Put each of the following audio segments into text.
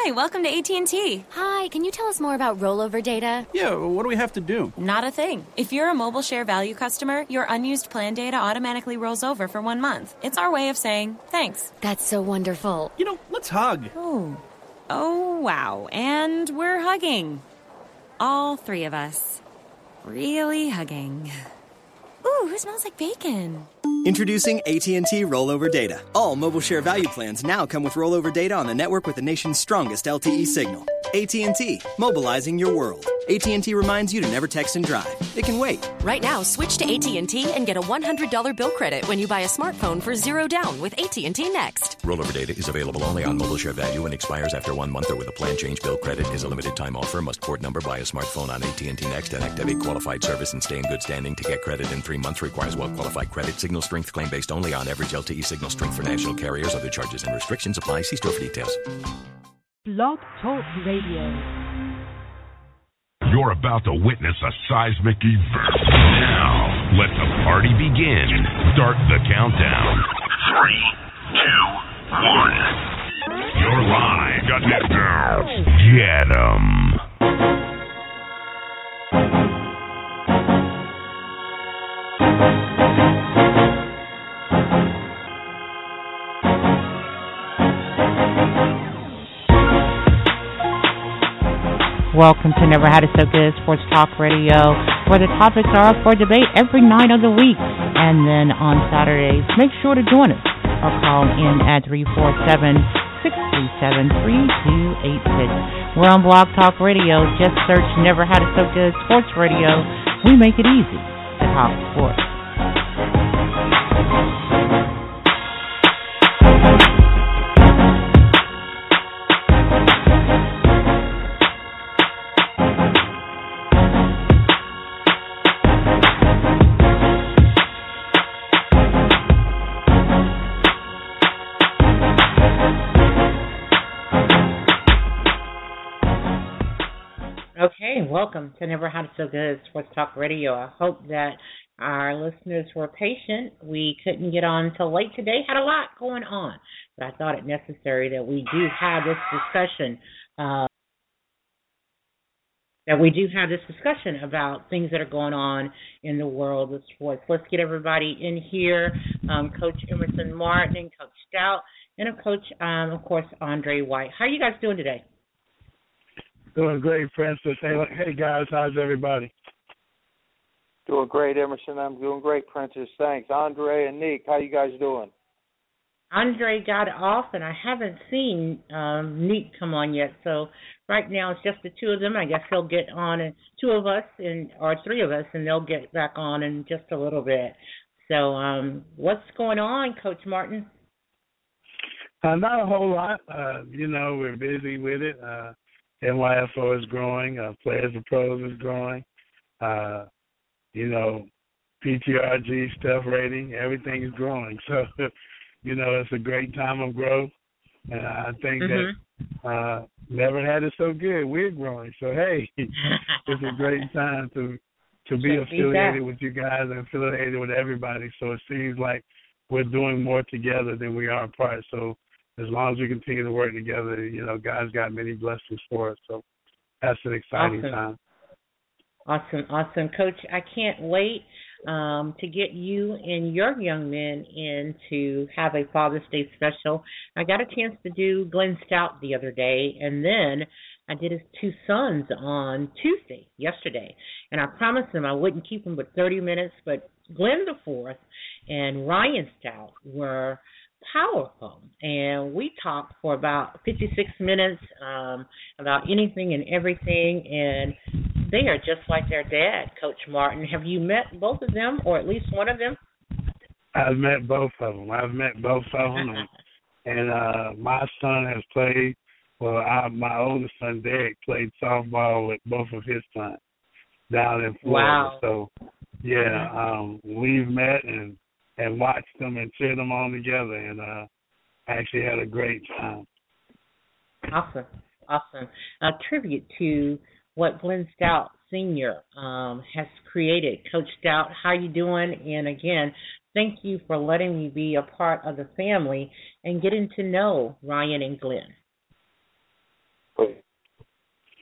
Hi, welcome to AT&T. Hi, can you tell us more about rollover data? Yeah, what do we have to do? Not a thing. If you're a Mobile Share Value customer, your unused plan data automatically rolls over for 1 month. It's our way of saying thanks. That's so wonderful. Let's hug. Oh, wow. And we're hugging. All three of us. Really hugging. Ooh, who smells like bacon? Introducing AT&T Rollover Data. All Mobile Share Value plans now come with rollover data on the network with the nation's strongest LTE signal. AT&T, mobilizing your world. AT&T reminds you to never text and drive. It can wait. Right now, switch to AT&T and get a $100 bill credit when you buy a smartphone for $0 down with AT&T Next. Rollover data is available only on Mobile Share Value and expires after 1 month or with a plan change. Bill credit is a limited time offer. Must port number by a smartphone on AT&T Next and activate qualified service and stay in good standing to get credit in 3 months. Requires well-qualified credit. Signal strength claim based only on average LTE signal strength for national carriers. Other charges and restrictions apply. See store for details. Blog Talk Radio. You're about to witness a seismic event. Now, let the party begin. Start the countdown. 3, 2, 1. You're live. Got it down. Get 'em. Welcome to Never Had It So Good Sports Talk Radio, where the topics are up for debate every night of the week. And then on Saturdays, make sure to join us or call in at 347-637-3286. We're on Blog Talk Radio. Just search Never Had It So Good Sports Radio. We make it easy to talk sports. Welcome to Never Had It So Good Sports Talk Radio. I hope that our listeners were patient. We couldn't get on till late today. Had a lot going on, but I thought it necessary that we do have this discussion. About things that are going on in the world of sports. Let's get everybody in here. Coach Emerson Martin and Coach Stout, and of course, Andre White. How are you guys doing today? Doing great, Francis. Hey guys, how's everybody? Doing great, Emerson. I'm doing great, Princess. Thanks. Andre and Nick, how you guys doing? Andre got off, and I haven't seen Nick come on yet. So right now it's just the two of them. I guess he'll get on, and two of us, or three of us, and they'll get back on in just a little bit. So what's going on, Coach Martin? Not a whole lot. We're busy with it. NYFO is growing. Players and Pros is growing. PTRG stuff rating, everything is growing. So, it's a great time of growth. And I think that Never Had It So Good. We're growing. So, hey, it's a great time to be affiliated with you guys and affiliated with everybody. So it seems like we're doing more together than we are apart. So, as long as we continue to work together, God's got many blessings for us. So that's an exciting time. Awesome. Coach, I can't wait to get you and your young men in to have a Father's Day special. I got a chance to do Glenn Stout the other day, and then I did his two sons on yesterday. And I promised them I wouldn't keep them but 30 minutes, but Glenn the Fourth and Ryan Stout were powerful, and we talked for about 56 minutes about anything and everything, and they are just like their dad, Coach Martin. Have you met both of them, or at least one of them? I've met both of them. And my son has played, my oldest son, Derek, played softball with both of his sons down in Florida. Wow. So, we've met and watched them and cheered them on together, and actually had a great time. Awesome. A tribute to what Glenn Stout Sr. Has created. Coach Stout, how you doing? And again, thank you for letting me be a part of the family and getting to know Ryan and Glenn.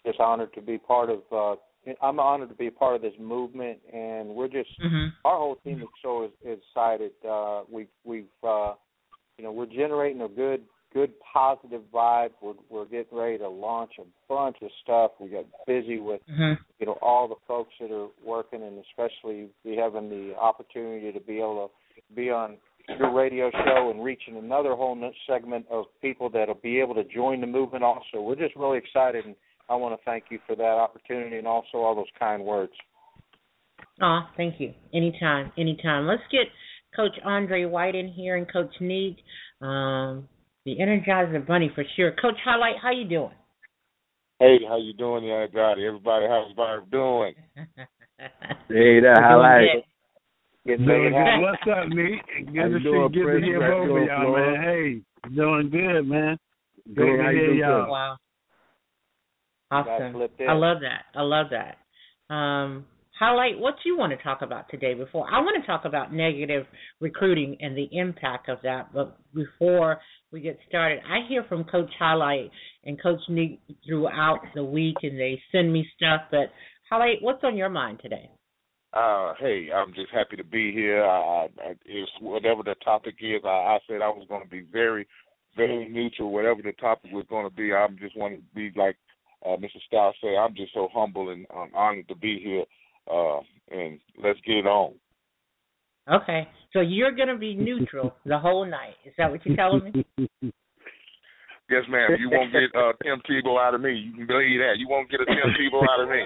just honored to be part of. I'm honored to be a part of this movement, and we're just our whole team is so excited. We've we're generating a good positive vibe. We're getting ready to launch a bunch of stuff. We got busy with all the folks that are working, and especially we having the opportunity to be able to be on your radio show and reaching another whole segment of people that'll be able to join the movement also. We're just really excited, and I want to thank you for that opportunity and also all those kind words. Oh, thank you. Anytime. Let's get Coach Andre White in here and Coach Neek, the Energizer Bunny for sure. Coach Highlight, how you doing? Hey, how you doing, everybody? How's everybody doing? Hey, that Highlight. What's up, Neek? Good to hear both of y'all, man. Hey, doing good, man. Good to hear y'all. Wow. Awesome. I love that. Highlight what you want to talk about today. Before I want to talk about negative recruiting and the impact of that, but before we get started, I hear from Coach Highlight and Coach Neek throughout the week, and they send me stuff. But Highlight, what's on your mind today? Hey, I'm just happy to be here. It's whatever the topic is. I said I was going to be very, very neutral. Whatever the topic was going to be, I just want to be like Mr. Stout said. I'm just so humble and honored to be here. And let's get it on. Okay, so you're going to be neutral the whole night. Is that what you're telling me? Yes, ma'am. You won't get Tim Tebow out of me. You can believe that. You won't get a Tim Tebow out of me.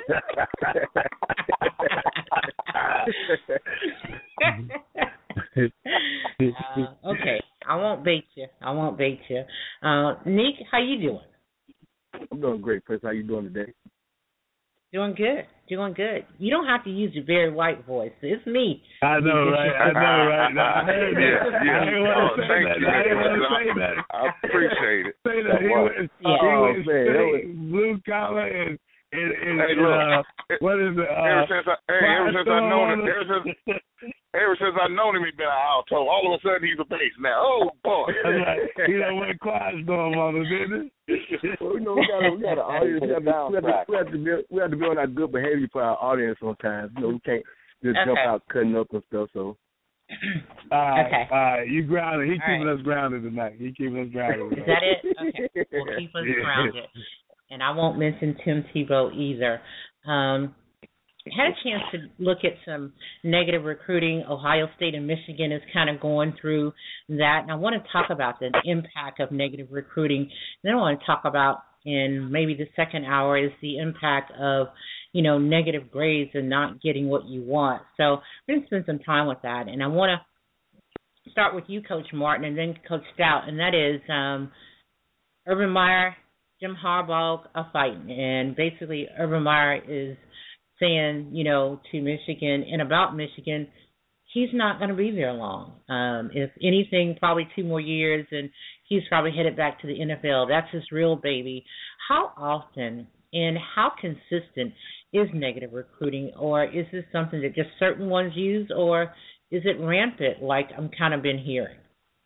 Okay, I won't bait you. Neek, how you doing? I'm doing great, Prince. How you doing today? Doing good. You don't have to use your very white voice. It's me. I know, right? I heard that. Yeah. I didn't want to say that. I appreciate it. Say that. He was straight blue collar and hey, look. What is it? Ever since I've known him, he's been an alto. All of a sudden, he's a bass now. Oh boy! That's right. He done went quiet storm on us, didn't he? Well, we got an audience. We have to be on our good behavior for our audience sometimes. We can't just jump out cutting up and stuff. So. All right. You grounded. He's keeping us grounded tonight. Is that it? Okay. We'll keep us grounded. And I won't mention Tim Tebow either. Had a chance to look at some negative recruiting. Ohio State and Michigan is kind of going through that. And I want to talk about the impact of negative recruiting. And then I want to talk about, in maybe the second hour, is the impact of, negative grades and not getting what you want. So we're going to spend some time with that. And I want to start with you, Coach Martin, and then Coach Stout. And that is Urban Meyer, Jim Harbaugh are fighting. And basically Urban Meyer is saying, to Michigan and about Michigan, he's not going to be there long. If anything, probably 2 more years, and he's probably headed back to the NFL. That's his real baby. How often and how consistent is negative recruiting, or is this something that just certain ones use, or is it rampant like I'm kind of been hearing?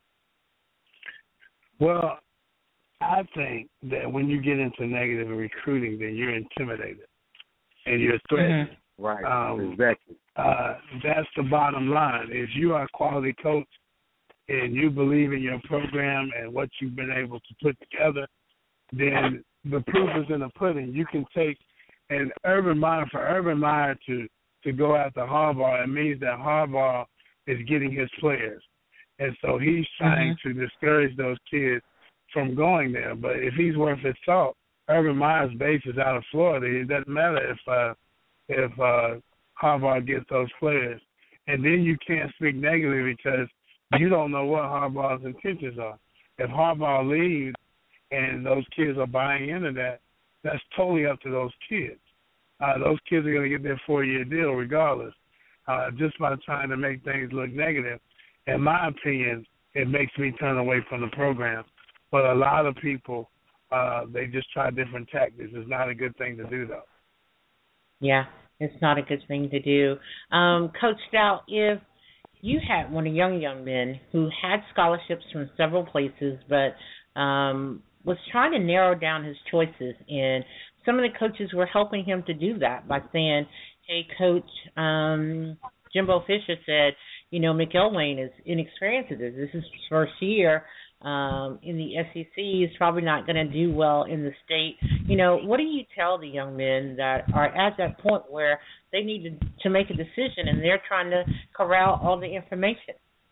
Well, I think that when you get into negative recruiting, then you're intimidated. And you're threatened. Right, exactly. That's the bottom line. If you are a quality coach and you believe in your program and what you've been able to put together, then the proof is in the pudding. You can take for Urban Meyer to go after Harbaugh, it means that Harbaugh is getting his players. And so he's trying to discourage those kids from going there. But if he's worth his salt, Urban Meyer's base is out of Florida. It doesn't matter if Harbaugh gets those players. And then you can't speak negatively because you don't know what Harbaugh's intentions are. If Harbaugh leaves and those kids are buying into that, that's totally up to those kids. Those kids are going to get their 4-year deal regardless. Just by trying to make things look negative, in my opinion, it makes me turn away from the program. But a lot of people, they just try different tactics. It's not a good thing to do, though. Yeah, it's not a good thing to do. Coach Stout, if you had one of young men who had scholarships from several places but was trying to narrow down his choices and some of the coaches were helping him to do that by saying, hey, Coach, Jimbo Fisher said, McElwain is inexperienced at this. This is his first year in the SEC. He's probably not going to do well in the state. What do you tell the young men that are at that point where they need to make a decision and they're trying to corral all the information?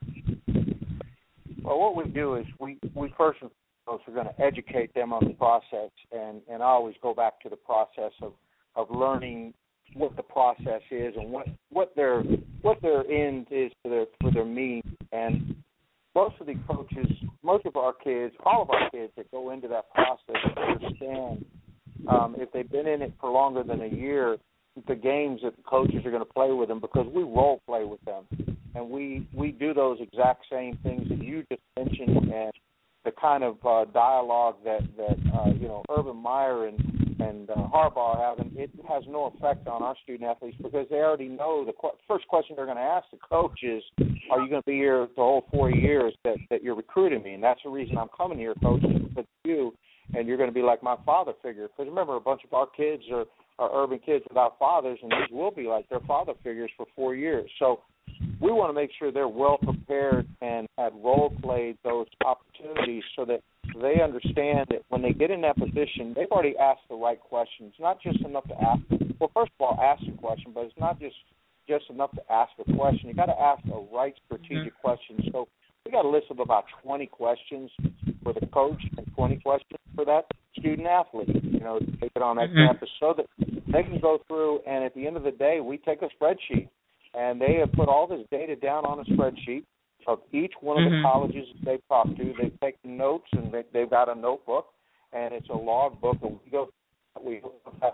Well, what we do is we first and foremost are going to educate them on the process, and I always go back to the process of learning what the process is and what their end is for their meeting. And most of the coaches, most of our kids, all of our kids that go into that process understand if they've been in it for longer than a year, the games that the coaches are going to play with them, because we role play with them. And we do those exact same things that you just mentioned, and the kind of dialogue that Urban Meyer and Harbaugh have, and it has no effect on our student athletes because they already know the first question they're going to ask the coach is, are you going to be here the whole 4 years that you're recruiting me? And that's the reason I'm coming here, Coach, because you, and you're going to be like my father figure. Because remember, a bunch of our kids are urban kids without fathers, and these will be like their father figures for 4 years. So we want to make sure they're well prepared and had role played those opportunities so that they understand that when they get in that position, they've already asked the right questions. Not just enough to ask. Well, first of all, ask a question, but it's not just enough to ask a question. You got to ask a right strategic question. So we got a list of about 20 questions for the coach and 20 questions for that student athlete. To take it on that campus so that they can go through. And at the end of the day, we take a spreadsheet. And they have put all this data down on a spreadsheet of each one of the colleges they've talked to. They've taken notes, and they've got a notebook, and it's a log book. And we have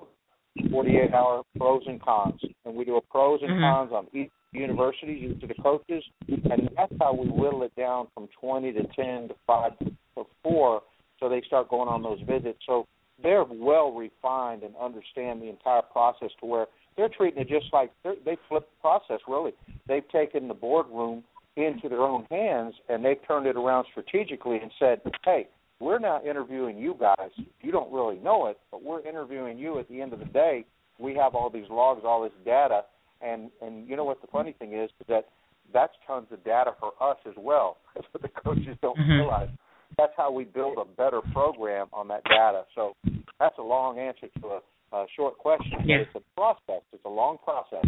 48-hour pros and cons, and we do a pros and cons on each university, each of the coaches, and that's how we whittle it down from 20 to 10 to 5 to 4, so they start going on those visits. So they're well refined and understand the entire process to where they're treating it just like they flipped the process, really. They've taken the boardroom into their own hands, and they've turned it around strategically and said, hey, we're not interviewing you guys. You don't really know it, but we're interviewing you at the end of the day. We have all these logs, all this data, and you know what the funny thing is that that's tons of data for us as well. That's what the coaches don't realize. That's how we build a better program on that data. So that's a long answer to a short question. Yeah. It's a process. It's a long process.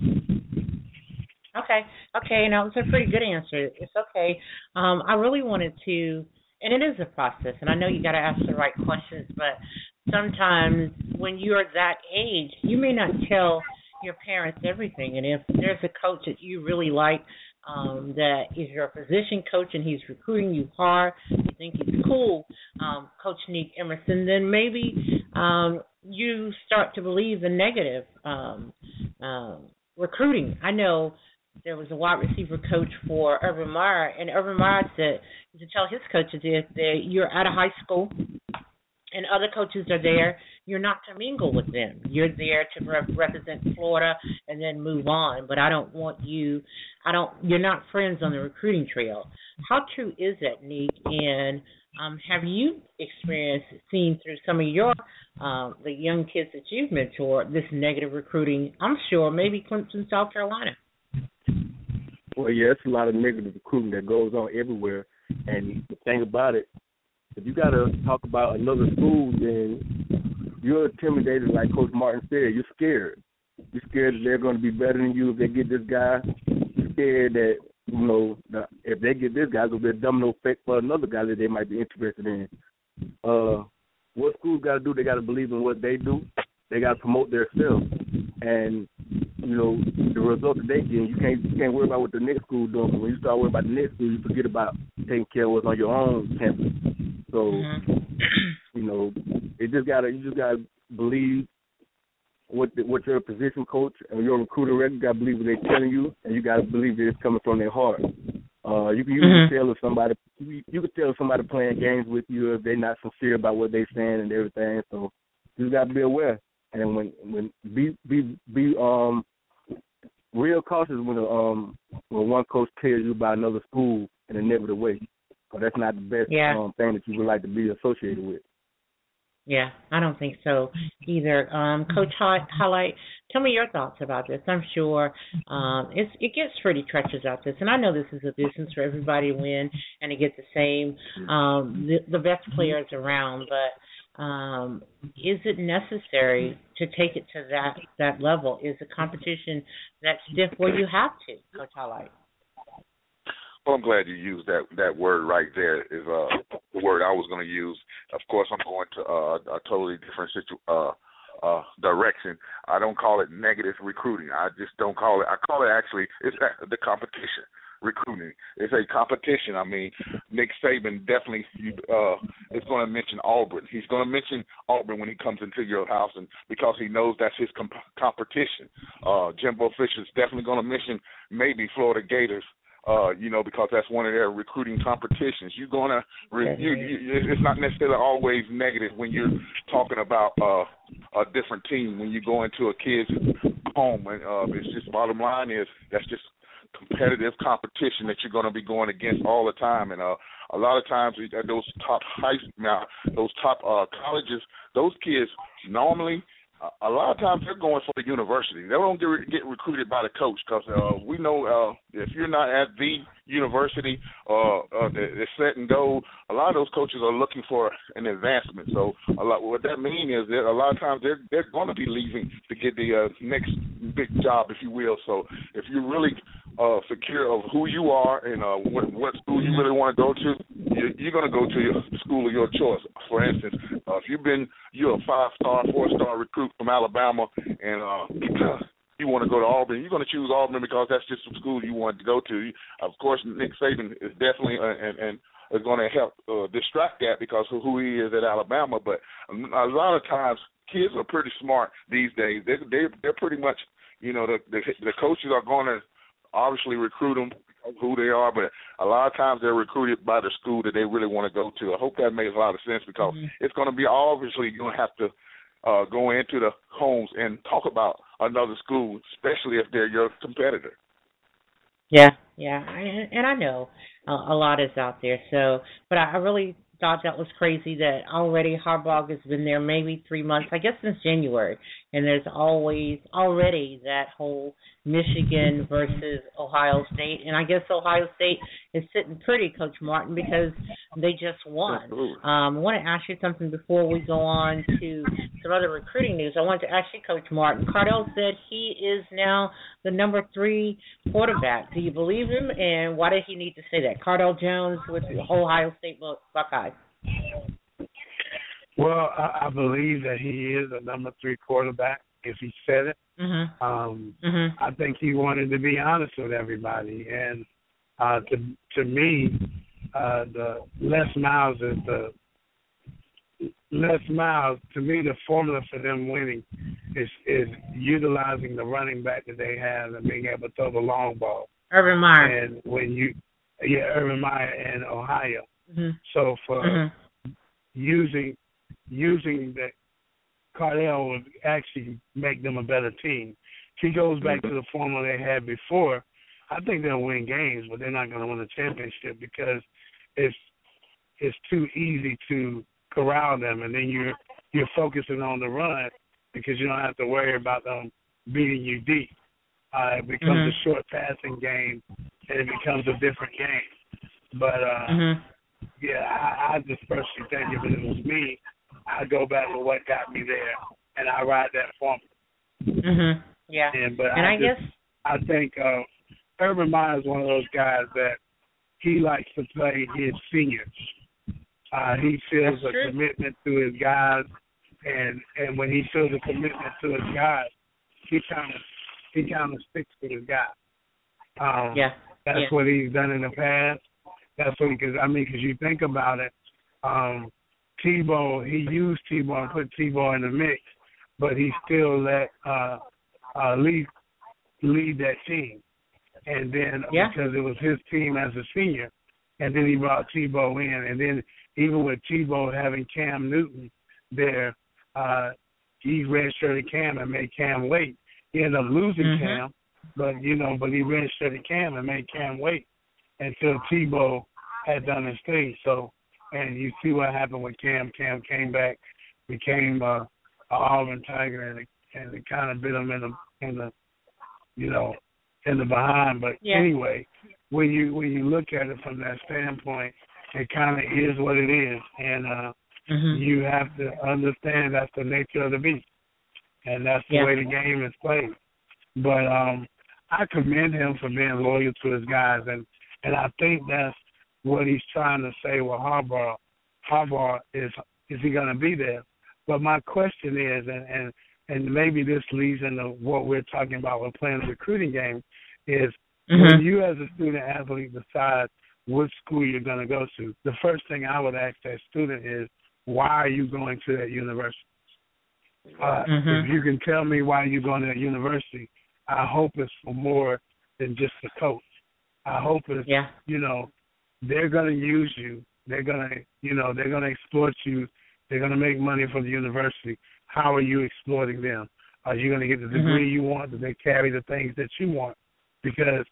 Okay, it's a pretty good answer. It's okay. I really wanted to, and it is a process, and I know you got to ask the right questions, but sometimes when you're that age, you may not tell your parents everything, and if there's a coach that you really like that is your position coach and he's recruiting you hard, you think he's cool, Coach Nick Emerson, then maybe you start to believe the negative recruiting. I know there was a wide receiver coach for Urban Meyer, and Urban Meyer said to tell his coaches if you're out of high school and other coaches are there, you're not to mingle with them. You're there to represent Florida and then move on. But I don't want you. You're not friends on the recruiting trail. How true is that, Nick? And have you seen through some of your the young kids that you've mentored this negative recruiting? I'm sure maybe Clemson, South Carolina. Well, yeah, it's a lot of negative recruiting that goes on everywhere. And the thing about it, if you got to talk about another school, then you're intimidated, like Coach Martin said. You're scared. You're scared that they're going to be better than you if they get this guy. You're scared that, if they get this guy, it's going to be a domino effect for another guy that they might be interested in. What schools got to do, they got to believe in what they do. They got to promote themselves. And, the results that they get, you can't worry about what the next school doing. When you start worrying about the next school, you forget about taking care of what's on your own campus. So, you just gotta believe what your position coach and your recruiter record, you gotta believe what they're telling you, and you gotta believe that it's coming from their heart. You can tell if somebody playing games with you if they're not sincere about what they're saying and everything. So you just gotta be aware. And when be real cautious when one coach tells you about another school in a negative way, because that's not the best thing that you would like to be associated with. Yeah, I don't think so either. Coach Highlight, tell me your thoughts about this. I'm sure it gets pretty treacherous out this, and I know this is a business for everybody to win and to get the same the best players around. But is it necessary to take it to that level? Is the competition that stiff where you have to, Coach Highlight? Well, I'm glad you used that word right there. Is the word I was going to use. Of course, I'm going to a totally different direction. I don't call it negative recruiting. I just don't call it. I call it actually it's the competition recruiting. It's a competition. I mean, Nick Saban definitely is going to mention Auburn. He's going to mention Auburn when he comes into your house, and because he knows that's his competition. Jimbo Fisher's definitely going to mention maybe Florida Gators. Because that's one of their recruiting competitions. You're gonna, it's not necessarily always negative when you're talking about a different team. When you go into a kid's home, and it's just bottom line is that's just competitive competition that you're going to be going against all the time. And a lot of times those top colleges, those kids normally. A lot of times they're going for the university. They don't get recruited by the coach because we know if you're not at the university the set and go, a lot of those coaches are looking for an advancement. So what that means is that a lot of times they're going to be leaving to get the next big job, if you will. So if you're really secure of who you are and what school you really want to go to, you're going to go to your school of your choice. For instance, if you're a 5-star, 4-star recruit from Alabama and you want to go to Auburn, you're going to choose Auburn because that's just the school you want to go to. Of course, Nick Saban is definitely and is going to help distract that because of who he is at Alabama. But a lot of times, kids are pretty smart these days. They're pretty much, the coaches are going to obviously recruit them who they are, but a lot of times they're recruited by the school that they really want to go to. I hope that makes a lot of sense because it's going to be obviously you're going to have to go into the homes and talk about another school, especially if they're your competitor. Yeah, and I know a lot is out there. So, but I really thought that was crazy that already Harbaugh has been there maybe 3 months, I guess since January, and there's already that whole Michigan versus Ohio State, and I guess Ohio State is sitting pretty, Coach Martin, because they just won. I want to ask you something before we go on to some other recruiting news. I wanted to ask you, Coach Martin. Cardale said he is now the number 3 quarterback. Do you believe him, and why did he need to say that? Cardale Jones with the Ohio State Buckeyes. Well, I believe that he is a number 3 quarterback if he said it. I think he wanted to be honest with everybody. And to me, the the formula for them winning is utilizing the running back that they have and being able to throw the long ball. Urban Meyer. And Urban Meyer and Ohio. So for using that, Cardale would actually make them a better team. If he goes back to the formula they had before, I think they'll win games, but they're not going to win a championship because it's too easy to corral them, and then you're focusing on the run because you don't have to worry about them beating you deep. It becomes a short passing game, and it becomes a different game. But I just personally think if it was me, I go back to what got me there, and I ride that formula. I think Urban Meyer is one of those guys that he likes to play his seniors. He feels a commitment to his guys, and when he feels a commitment to his guys, he kind of sticks with his guys. That's what he's done in the past. That's what because you think about it, Tebow, he used Tebow and put Tebow in the mix, but he still let lead that team. And then because it was his team as a senior, and then he brought Tebow in, and then even with Tebow having Cam Newton there, he redshirted Cam and made Cam wait. He ended up losing Cam, but he redshirted Cam and made Cam wait until Tebow had done his thing. So, and you see what happened with Cam. Cam came back became a Auburn Tiger, and it kind of bit him in the behind. But anyway, when you look at it from that standpoint, it kind of is what it is, and you have to understand that's the nature of the beast, and that's the way the game is played. But I commend him for being loyal to his guys, and I think that's what he's trying to say with Harbaugh. Harbaugh is he going to be there? But my question is, and maybe this leads into what we're talking about with playing the recruiting game, is when you as a student athlete decide which school you're going to go to, the first thing I would ask that student is, why are you going to that university? If you can tell me why you're going to that university, I hope it's for more than just the coach. I hope it's, they're going to use you. They're going to exploit you. They're going to make money for the university. How are you exploiting them? Are you going to get the degree you want? Do they carry the things that you want? Because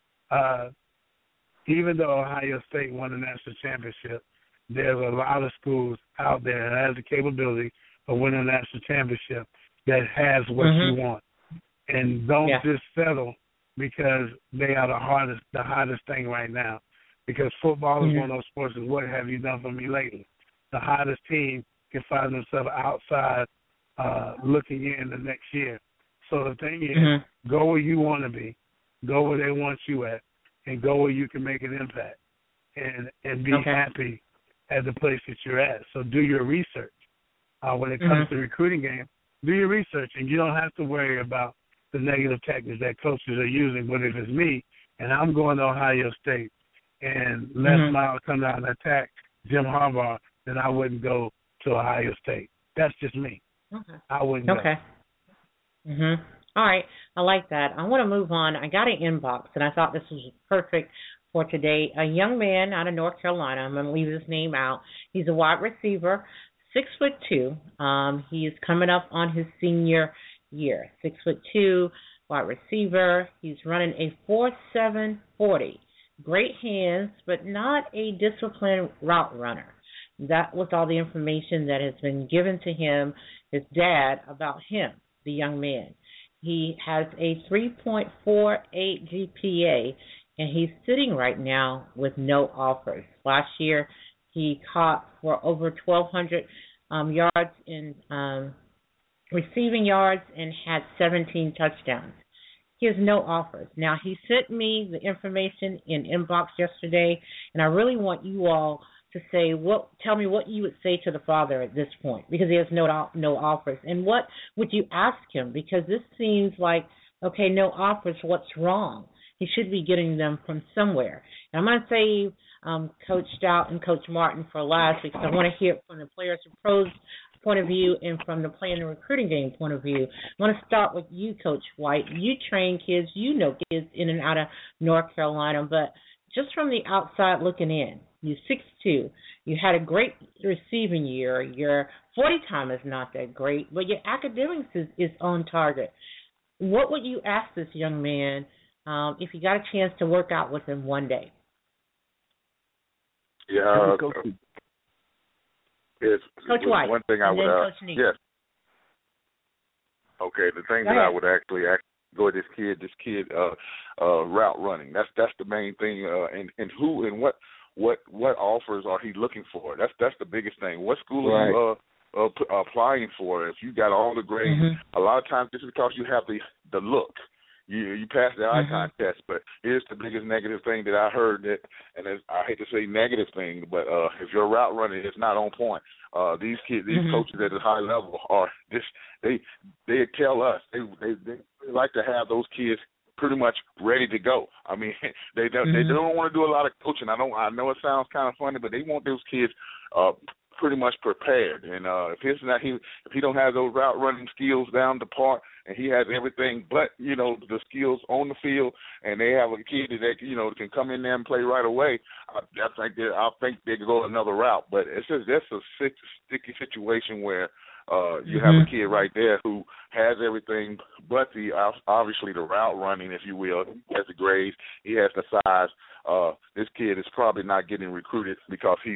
even though Ohio State won the national championship, there's a lot of schools out there that has the capability of winning a national championship that has what you want. And don't just settle because they are the hottest thing right now. Because football is one of those sports is what have you done for me lately? The hottest team can find themselves outside looking in the next year. So the thing is, go where you want to be, go where they want you at, and go where you can make an impact and be happy at the place that you're at. So do your research. When it comes to the recruiting game, do your research, and you don't have to worry about the negative tactics that coaches are using. But if it's me and I'm going to Ohio State and Les Miles come out and attack Jim Harbaugh, then I wouldn't go to Ohio State. That's just me. I wouldn't go. All right. I like that. I want to move on. I got an inbox, and I thought this was perfect for today. A young man out of North Carolina. I'm going to leave his name out. He's a wide receiver, 6'2". He is coming up on his senior year. 6'2", wide receiver. He's running a 4.7 40. Great hands, but not a disciplined route runner. That was all the information that has been given to him, his dad, about him, the young man. He has a 3.48 GPA, and he's sitting right now with no offers. Last year, he caught for over 1,200 yards in receiving yards and had 17 touchdowns. He has no offers. Now, he sent me the information in inbox yesterday, and I really want you all to say tell me what you would say to the father at this point, because he has no offers. And what would you ask him? Because this seems like, okay, no offers, what's wrong? He should be getting them from somewhere. And I'm going to save Coach Stout and Coach Martin for last because I want to hear it from the players and pros point of view and from the playing and recruiting game point of view. I want to start with you, Coach White. You train kids, you know kids in and out of North Carolina, but just from the outside looking in, you're 6'2". You had a great receiving year. Your 40 time is not that great, but your academics is on target. What would you ask this young man if you got a chance to work out with him one day? Yeah, Coach White. One thing I would yes. Okay, the thing that I would actually go with this kid route running. That's the main thing. And who and what offers are he looking for? That's the biggest thing. What school are you applying for? If you got all the grades, a lot of times just because you have the look. You pass the icon test, but here's the biggest negative thing that I heard I hate to say negative thing, but if your route running is not on point, these coaches at a high level are they tell us they like to have those kids pretty much ready to go. I mean, they don't want to do a lot of coaching. I know it sounds kind of funny, but they want those kids pretty much prepared. And if he don't have those route running skills down the part, and he has everything but the skills on the field, and they have a kid that can come in there and play right away, I think they could go another route. But it's just that's a sticky situation where you have a kid right there who has everything but obviously the route running, if you will. He has the grades, he has the size. This kid is probably not getting recruited because he's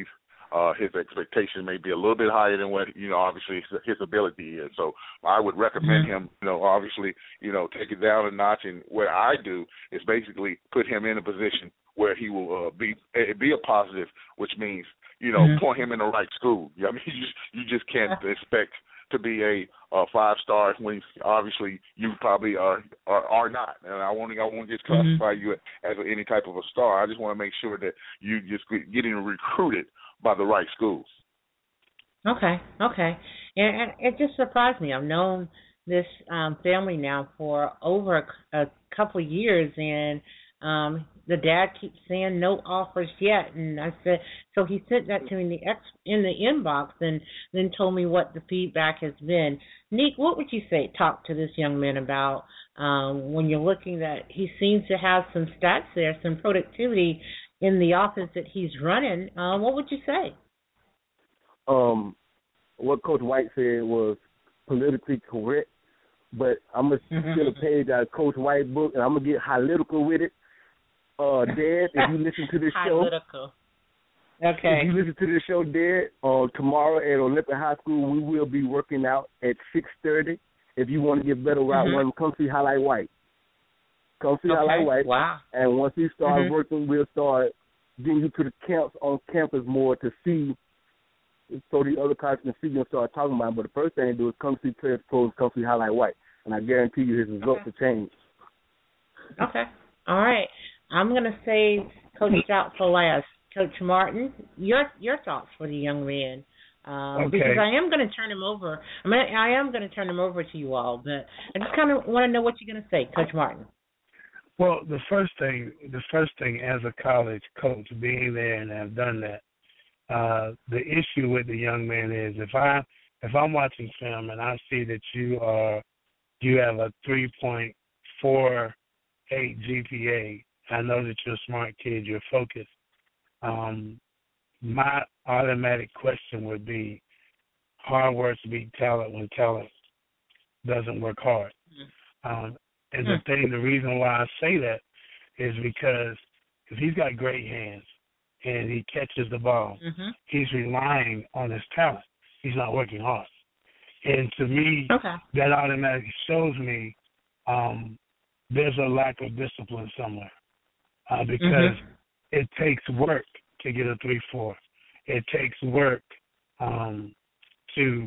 his expectation may be a little bit higher than what, obviously his ability is. So I would recommend him, obviously, take it down a notch. And what I do is basically put him in a position where he will be a positive, which means, point him in the right school. I mean, you just can't expect to be a 5-star when obviously you probably are not. And I won't just classify you as any type of a star. I just want to make sure that you just getting recruited by the right schools. Okay. And it just surprised me. I've known this family now for over a couple of years, and the dad keeps saying no offers yet. And I said, so he sent that to me in the inbox, and then told me what the feedback has been. Neek, what would you say? Talk to this young man about when you're looking at, he seems to have some stats there, some productivity in the office that he's running. What would you say? What Coach White said was politically correct, but I'm going to steal a page out of Coach White's book, and I'm going to get political with it. Dad, if you listen to this show, okay. If you listen to this show, Dad, tomorrow at Olympic High School, we will be working out at 6:30. If you want to get better route one, come see Highlight White. Come see Highlight White. Wow. And once he starts working, we'll start getting you to the camps on campus more to see, so the other coaches can see you and start talking about it. But the first thing to do is come see Players Pros, come see Highlight White. And I guarantee you his results will change. Okay. All right. I'm going to save Coach Stout for last. Coach Martin, your thoughts for the young man. Because I am going to turn him over. I am going to turn him over to you all, but I just kind of want to know what you're going to say, Coach Martin. Well, the first thing as a college coach, being there and have done that, the issue with the young man is if I'm watching film and I see that you have a 3.48 GPA, I know that you're a smart kid, you're focused. My automatic question would be, hard work beats talent when talent doesn't work hard. And the reason why I say that is because if he's got great hands and he catches the ball, he's relying on his talent. He's not working hard. And to me, that automatically shows me there's a lack of discipline somewhere. Because it takes work to get a 3.4. It takes work to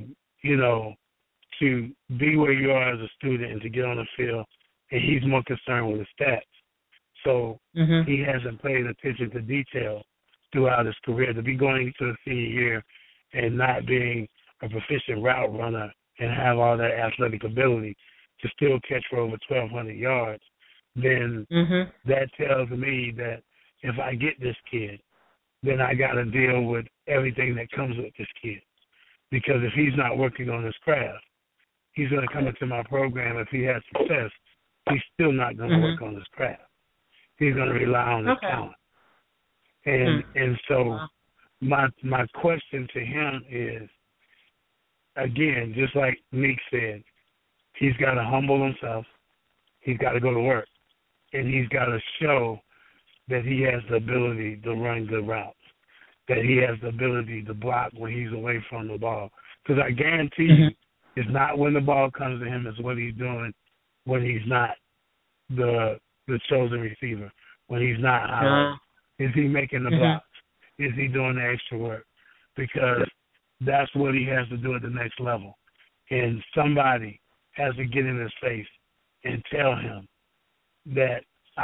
be where you are as a student and to get on the field. And he's more concerned with his stats. So he hasn't paid attention to detail throughout his career. To be going to the senior year and not being a proficient route runner and have all that athletic ability to still catch for over 1,200 yards, then that tells me that if I get this kid, then I got to deal with everything that comes with this kid. Because if he's not working on his craft, he's going to come into my program. If he has success, he's still not going to work on his craft. He's going to rely on his talent. And so my question to him is, again, just like Meek said, he's got to humble himself. He's got to go to work. And he's got to show that he has the ability to run good routes, that he has the ability to block when he's away from the ball. Because I guarantee you, it's not when the ball comes to him, it's what he's doing when he's not the chosen receiver, when he's not out. Is he making the blocks? Is he doing the extra work? Because that's what he has to do at the next level. And somebody has to get in his face and tell him that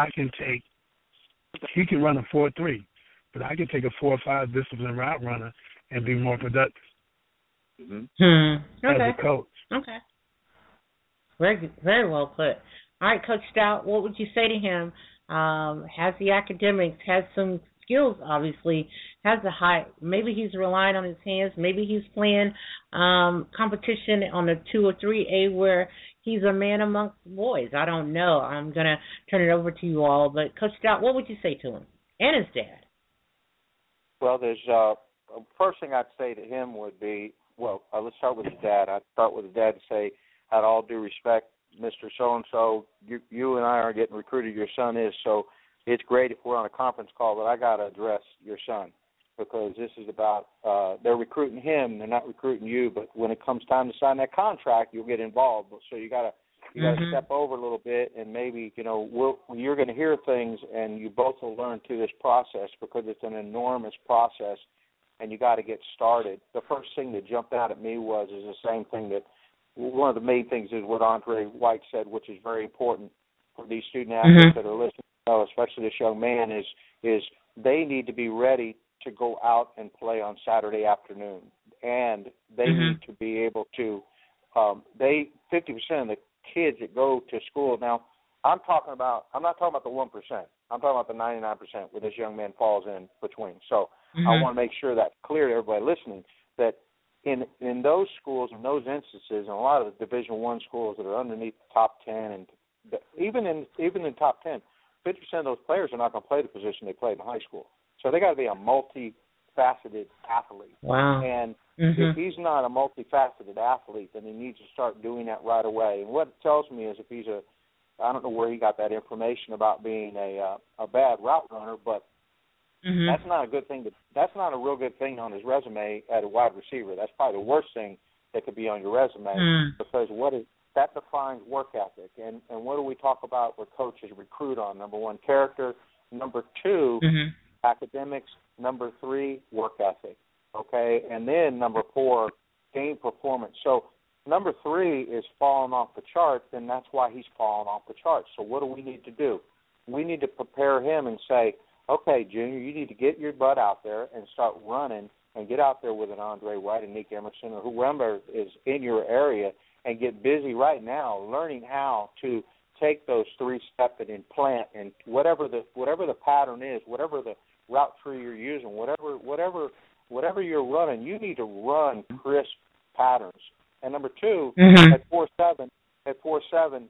he can run a 4.3, but I can take a 4.5 discipline route runner and be more productive as a coach. Okay. Very, very well put. All right, Coach Stout, what would you say to him? Has the academics, has some skills, obviously, has the height. Maybe he's relying on his hands. Maybe he's playing competition on a 2 or 3A where he's a man amongst boys. I don't know. I'm going to turn it over to you all. But, Coach Stout, what would you say to him and his dad? Well, there's first thing I'd say to him would be, let's start with his dad. I'd start with his dad to say, out of all due respect, Mr. So-and-so, you and I aren't getting recruited. Your son is. So it's great if we're on a conference call, but I got to address your son because this is about they're recruiting him, they're not recruiting you. But when it comes time to sign that contract, you'll get involved. So you got to step over a little bit, and maybe you're going to hear things, and you both will learn through this process because it's an enormous process, and you got to get started. The first thing that jumped out at me is the same thing that one of the main things is what Andre White said, which is very important for these student athletes that are listening, especially this young man, is they need to be ready to go out and play on Saturday afternoon, and they need to be able to. 50% of the kids that go to school now. I'm not talking about the 1%. I'm talking about the 99% where this young man falls in between. So I want to make sure that's clear to everybody listening that in those schools, in those instances, and a lot of the Division I schools that are underneath the top 10, and even in top 10, 50% of those players are not going to play the position they played in high school. So they got to be a multifaceted athlete. Wow. And if he's not a multifaceted athlete, then he needs to start doing that right away. And what it tells me is if he's I don't know where he got that information about being a bad route runner, but that's not a good thing. That's not a real good thing on his resume at a wide receiver. That's probably the worst thing that could be on your resume because that defines work ethic. And what do we talk about where coaches recruit on? Number 1, character. Number 2, academics. Number 3, work ethic. Okay, and then number 4, game performance. So number 3 is falling off the charts, and that's why he's falling off the charts. So what do we need to do? We need to prepare him and say, okay, Junior, you need to get your butt out there and start running and get out there with an Andre White and Nick Emerson or whoever is in your area and get busy right now learning how to take those 3-step and plant and whatever the pattern is, whatever the route tree you're using, whatever you're running, you need to run crisp patterns. And number 2, at 4.7,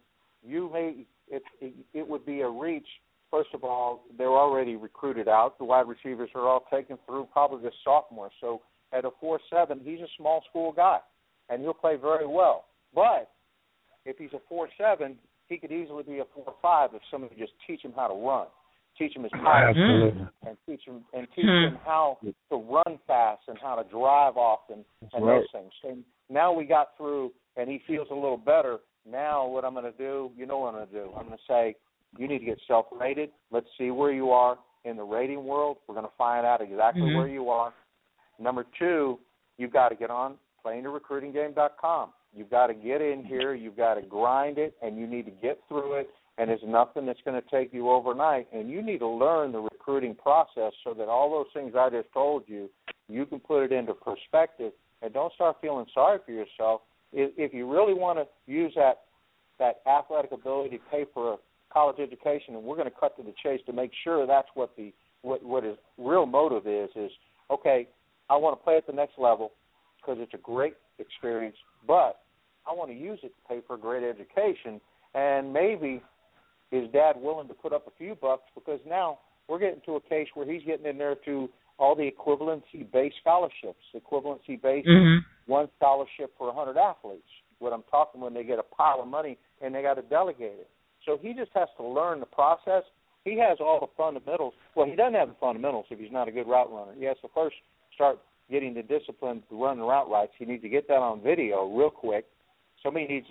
it would be a reach. First of all, they're already recruited out. The wide receivers are all taken through probably the sophomore. So at a 4.7, he's a small school guy, and he'll play very well. But if he's a 4.7, he could easily be a 4.5 if somebody just teach him how to run, teach him his power, and teach him how to run fast and how to drive off and those things. And now we got through, and he feels a little better. Now what I'm going to do, you know what I'm going to do? I'm going to say, you need to get self-rated. Let's see where you are in the rating world. We're going to find out exactly where you are. Number 2, you've got to get on playingtherecruitinggame.com. You've got to get in here. You've got to grind it, and you need to get through it. And there's nothing that's going to take you overnight. And you need to learn the recruiting process so that all those things I just told you, you can put it into perspective. And don't start feeling sorry for yourself. If you really want to use that athletic ability to pay for a college education, and we're going to cut to the chase to make sure that's what his real motive is okay, I want to play at the next level because it's a great experience, but I want to use it to pay for a great education, and maybe is Dad willing to put up a few bucks because now we're getting to a case where he's getting in there to all the equivalency-based scholarships, equivalency-based one scholarship for 100 athletes. What I'm talking when they get a pile of money and they got to delegate it. So he just has to learn the process. He has all the fundamentals. Well, he doesn't have the fundamentals if he's not a good route runner. He has to first start getting the discipline to run the route rights. He needs to get that on video real quick. Someone needs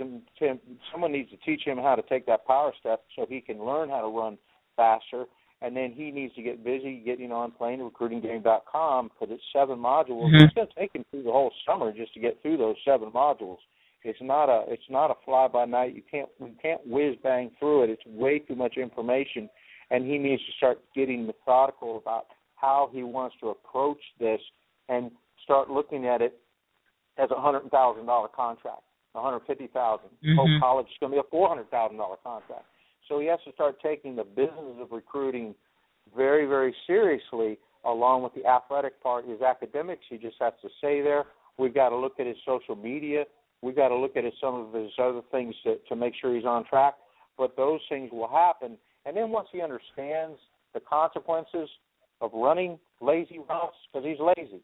to teach him how to take that power step so he can learn how to run faster. And then he needs to get busy getting on playingtherecruitinggame.com because it's 7 modules. It's going to take him through the whole summer just to get through those 7 modules. It's not a fly by night. You can't whiz bang through it. It's way too much information, and he needs to start getting methodical about how he wants to approach this and start looking at it as a $100,000 contract, $150,000. Hope college is going to be a $400,000 contract. So he has to start taking the business of recruiting very, very seriously, along with the athletic part. His academics, he just has to stay there. We've got to look at his social media. We've got to look at some of his other things to make sure he's on track. But those things will happen. And then once he understands the consequences of running lazy routes, because he's lazy.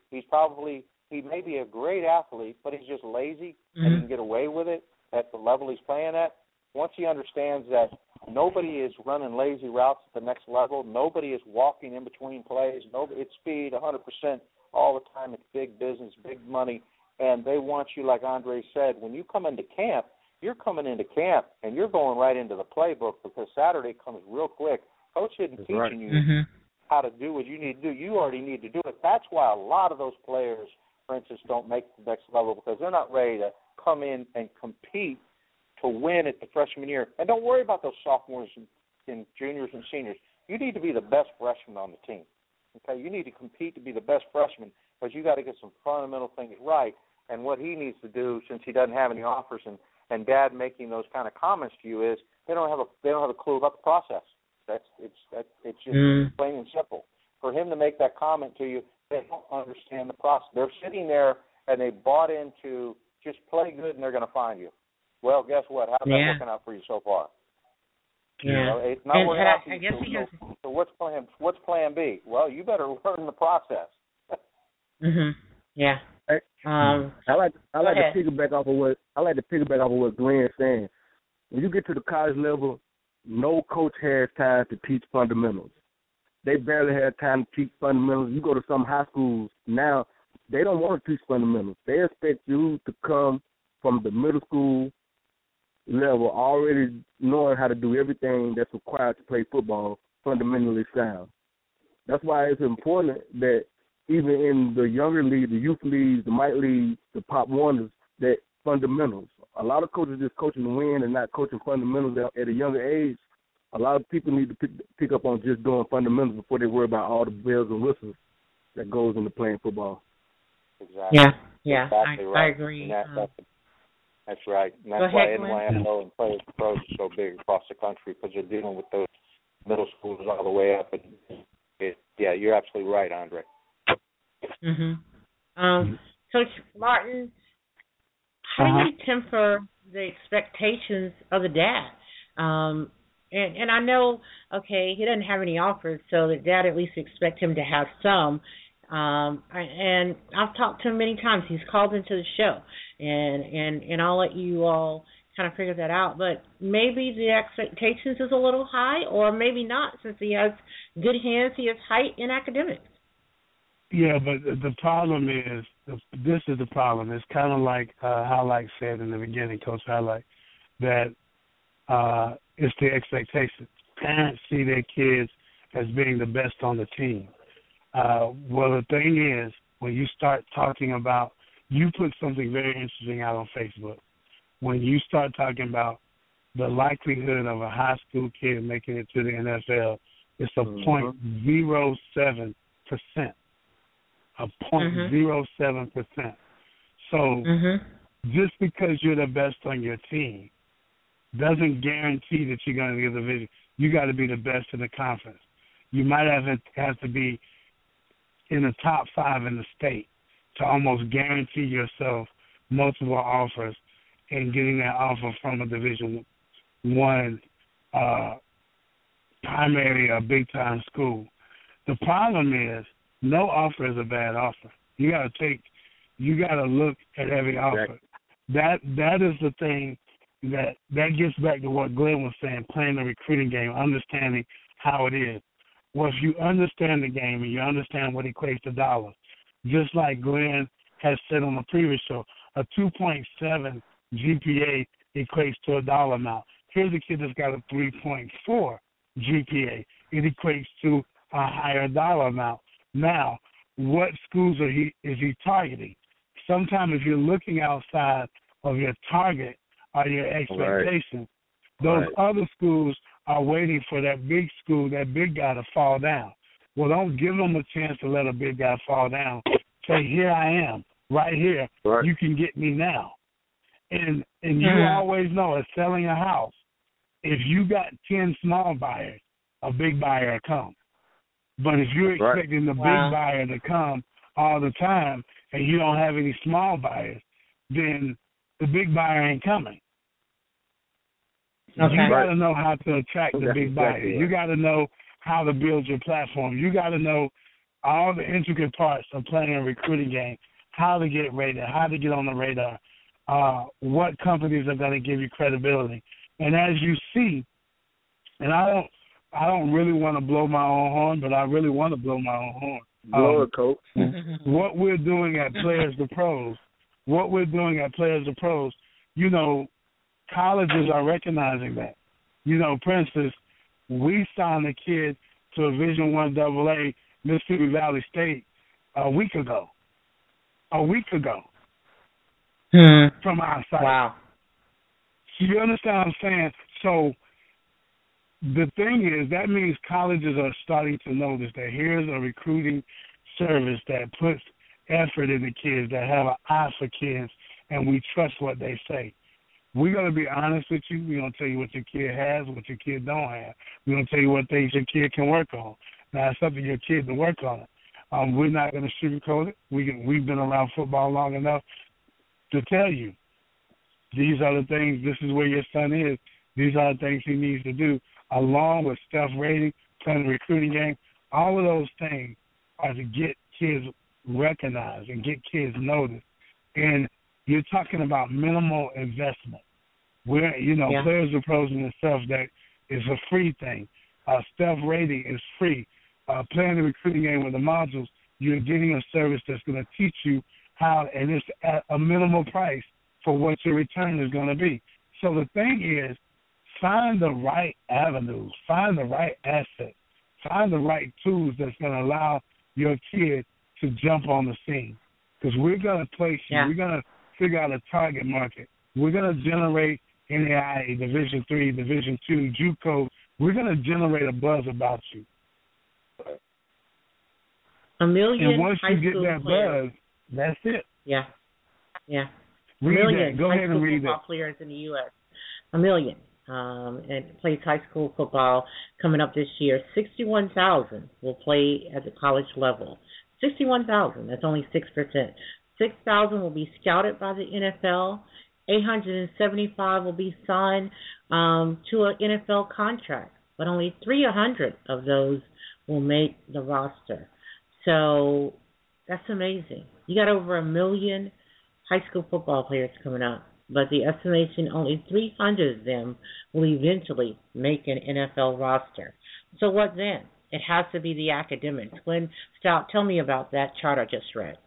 He may be a great athlete, but he's just lazy and he can get away with it at the level he's playing at. Once he understands that Nobody is running lazy routes at the next level. Nobody is walking in between plays. It's speed 100% all the time. It's big business, big money, and they want you, like Andre said, when you come into camp, you're coming into camp and you're going right into the playbook because Saturday comes real quick. Coach isn't teaching you how to do what you need to do. You already need to do it. That's why a lot of those players, for instance, don't make the next level because they're not ready to come in and compete to win at the freshman year. And don't worry about those sophomores and juniors and seniors. You need to be the best freshman on the team. Okay, you need to compete to be the best freshman, but you got to get some fundamental things right. And what he needs to do, since he doesn't have any offers, and Dad making those kind of comments to you, is they don't have a clue about the process. It's just plain and simple. For him to make that comment to you, they don't understand the process. They're sitting there and they bought into just play good and they're going to find you. Well, guess what? How's that working out for you so far? Yeah. You know, it's not working out for you. I guess he has. So what's plan B? Well, you better learn the process. Yeah. I like to piggyback off of what Glenn's saying. When you get to the college level, no coach has time to teach fundamentals. They barely have time to teach fundamentals. You go to some high schools now, they don't want to teach fundamentals. They expect you to come from the middle school level already knowing how to do everything that's required to play football fundamentally sound. That's why it's important that even in the younger leagues, the youth leagues, the Mike leagues, the Pop Warners, that fundamentals. A lot of coaches just coaching to win and not coaching fundamentals at a younger age. A lot of people need to pick up on just doing fundamentals before they worry about all the bells and whistles that goes into playing football. Exactly. Yeah. Exactly right. I agree. That's right. And that's why NYFL and Players Pros are so big across the country because they're dealing with those middle schools all the way up. And you're absolutely right, Andre. Coach Martin, how do you temper the expectations of the dad? And I know, okay, he doesn't have any offers, so the dad at least expect him to have some. And I've talked to him many times. He's called into the show, and I'll let you all kind of figure that out. But maybe the expectations is a little high, or maybe not, since he has good hands, he has height in academics. Yeah, but the problem is, this is the problem. It's kind of like Highlight said in the beginning, Coach Highlight, that it's the expectations. Parents see their kids as being the best on the team. Well, the thing is, when you start talking about, you put something very interesting out on Facebook. When you start talking about the likelihood of a high school kid making it to the NFL, it's a 0.07%. A 0.07%. So just because you're the best on your team doesn't guarantee that you're going to get the division. You got to be the best in the conference. You might have to be in the top 5 in the state to almost guarantee yourself multiple offers and getting that offer from a Division I primary or big-time school. The problem is no offer is a bad offer. You got to look at every offer. That is the thing that gets back to what Glenn was saying, playing the recruiting game, understanding how it is. Well, if you understand the game and you understand what equates to dollars, just like Glenn has said on the previous show, a 2.7 GPA equates to a dollar amount. Here's a kid that's got a 3.4 GPA. It equates to a higher dollar amount. Now, what schools is he targeting? Sometimes if you're looking outside of your target or your expectations, those other schools are waiting for that big school, that big guy to fall down. Well, don't give them a chance to let a big guy fall down. Say, here I am, right here. Right. You can get me now. And you always know, it's selling a house. If you got 10 small buyers, a big buyer will come. But if you're expecting the big buyer to come all the time and you don't have any small buyers, then the big buyer ain't coming. Okay. You got to know how to attract the big buyer. You got to know how to build your platform. You got to know all the intricate parts of playing a recruiting game, how to get rated, how to get on the radar, what companies are going to give you credibility. And as you see, And I don't really want to blow my own horn, but I really want to blow my own horn. Blow it, Coach. What we're doing at Players to Pros, you know, colleges are recognizing that. You know, for instance, we signed a kid to a Division I AA Mississippi Valley State a week ago. From our site. Wow. So you understand what I'm saying? So the thing is, that means colleges are starting to notice that here's a recruiting service that puts effort into kids, that have an eye for kids, and we trust what they say. We're going to be honest with you. We're going to tell you what your kid has, what your kid don't have. We're going to tell you what things your kid can work on. Now, it's up to your kid to work on it. We're not going to sugarcoat it. We've been around football long enough to tell you, these are the things, this is where your son is. These are the things he needs to do, along with Steph rating, playing the recruiting game. All of those things are to get kids recognized and get kids noticed. And you're talking about minimal investment. Where, you know, Players to Pros and stuff, that is a free thing. Steph rating is free. Playing the recruiting game with the modules, you're getting a service that's going to teach you how, and it's at a minimal price for what your return is going to be. So the thing is, find the right avenues, find the right assets, find the right tools that's going to allow your kid to jump on the scene. Because we're going to place you, we're going to figure out a target market. We're going to generate NAIA, Division III, Division II, JUCO. We're going to generate a buzz about you. A million and once you get that players. buzz, that's it. Yeah. Read million that. Go high ahead and school read football that. players in the U.S. A million. And plays high school football coming up this year. 61,000 will play at the college level. 61,000. That's only 6%. 6,000 will be scouted by the NFL. 875 will be signed to an NFL contract, but only 300 of those will make the roster. So that's amazing. You got over 1 million high school football players coming up, but the estimation only 300 of them will eventually make an NFL roster. So what then? It has to be the academics. Glenn Stout, tell me about that chart I just read.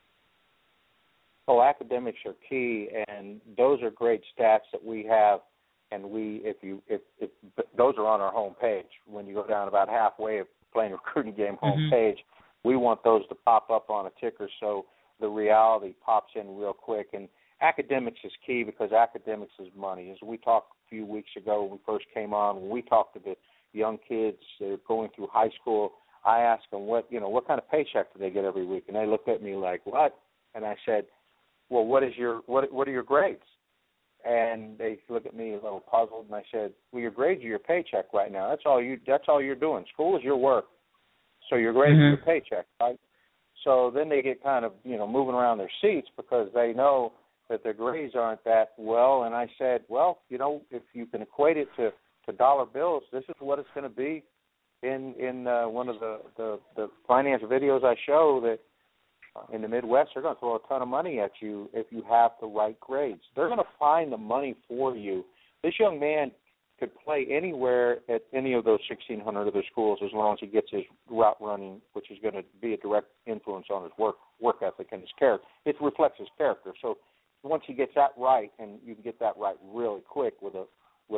Well, academics are key, and those are great stats that we have. And if those are on our homepage. When you go down about halfway of Playing Recruiting Game homepage, we want those to pop up on a ticker so the reality pops in real quick. And academics is key because academics is money. As we talked a few weeks ago when we first came on, when we talked to the young kids that are going through high school, I asked them what kind of paycheck do they get every week, and they looked at me like, what? And I said, well, what are your grades? And they looked at me a little puzzled, and I said, well, your grades are your paycheck right now. That's all you're doing. School is your work. So your grades are your paycheck, right? So then they get kind of, moving around their seats because they know that their grades aren't that well. And I said, well, if you can equate it to dollar bills, this is what it's going to be in one of the finance videos I show that in the Midwest, they're going to throw a ton of money at you if you have the right grades. They're going to find the money for you. This young man could play anywhere at any of those 1,600 other schools as long as he gets his route running, which is going to be a direct influence on his work ethic and his character. It reflects his character. So once he gets that right, and you can get that right really quick with a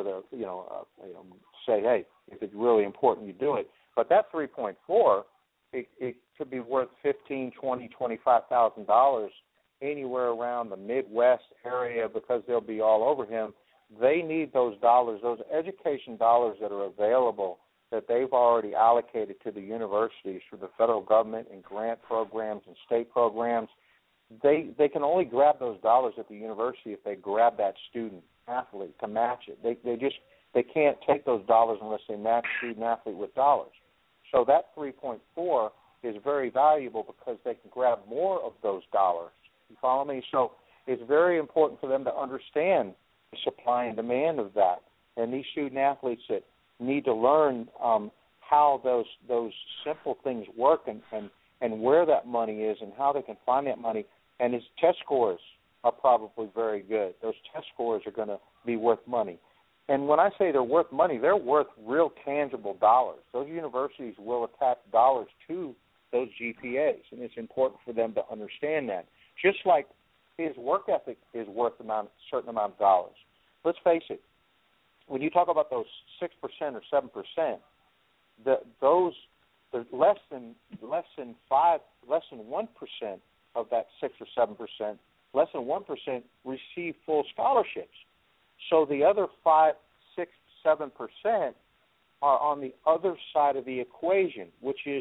say, hey, if it's really important, you do it. But that 3.4, it could be worth $15,000, $20,000, $25,000 anywhere around the Midwest area because they'll be all over him. They need those dollars, those education dollars that are available that they've already allocated to the universities through the federal government and grant programs and state programs. They can only grab those dollars at the university if they grab that student athlete to match it. They can't take those dollars unless they match student athlete with dollars. So that 3.4 is very valuable because they can grab more of those dollars. You follow me? So it's very important for them to understand the supply and demand of that. And these student athletes that need to learn how those simple things work and where that money is and how they can find that money. And his test scores are probably very good. Those test scores are going to be worth money. And when I say they're worth money, they're worth real tangible dollars. Those universities will attach dollars to those GPAs, and it's important for them to understand that. Just like his work ethic is worth a certain amount of dollars. Let's face it, when you talk about those 6% or 7%, those less than 1% of that 6 or 7%, less than 1% receive full scholarships. So the other 5, 6, 7% are on the other side of the equation, which is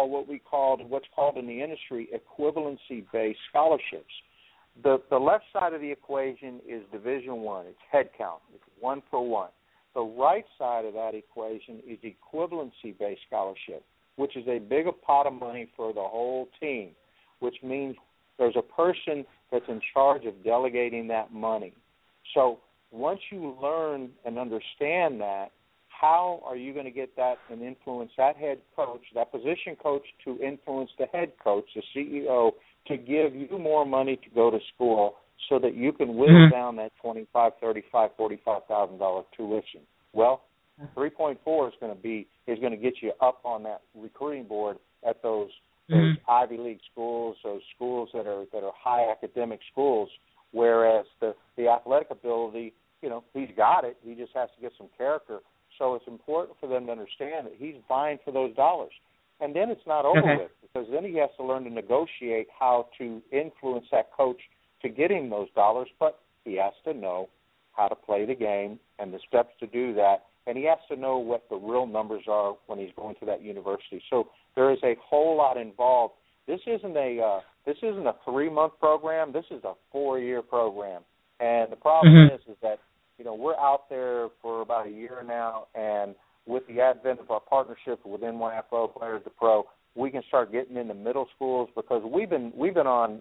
what's called in the industry equivalency-based scholarships. The left side of the equation is Division I. It's head count. It's 1 for 1. The right side of that equation is equivalency-based scholarship, which is a bigger pot of money for the whole team, which means there's a person that's in charge of delegating that money. So once you learn and understand that, how are you going to get that and influence that head coach, that position coach, to influence the head coach, the CEO, to give you more money to go to school so that you can whittle down that $25,000, $35,000, $45,000 tuition? Well, 3.4 is going to get you up on that recruiting board at those Ivy League schools, those schools that are high academic schools. Whereas the athletic ability, he's got it. He just has to get some character. So it's important for them to understand that he's vying for those dollars. And then it's not over with, because then he has to learn to negotiate how to influence that coach to get him those dollars, but he has to know how to play the game and the steps to do that, and he has to know what the real numbers are when he's going to that university. So there is a whole lot involved. This isn't a 3-month program. This is a 4-year program. And the problem is that, we're out there for about a year now, and with the advent of our partnership with NYFO Players to Pro, we can start getting into middle schools, because we've been on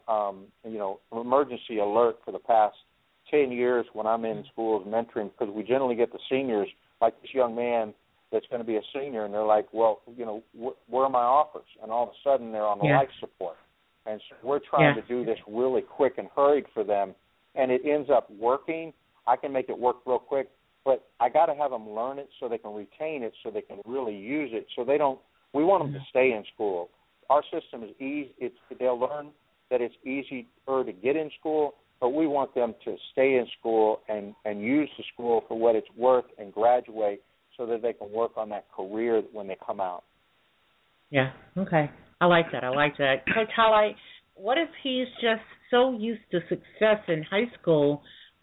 emergency alert for the past 10 years when I'm in schools mentoring, because we generally get the seniors, like this young man that's going to be a senior, and they're like, well, where are my offers? And all of a sudden they're on life support. And so we're trying to do this really quick and hurried for them, and it ends up working. I can make it work real quick, but I got to have them learn it so they can retain it, so they can really use it, so they don't. We want them to stay in school. Our system is easy. They'll learn that it's easier to get in school, but we want them to stay in school and use the school for what it's worth and graduate, so that they can work on that career when they come out. Yeah, okay. I like that. Coach Highlight, what if he's just so used to success in high school,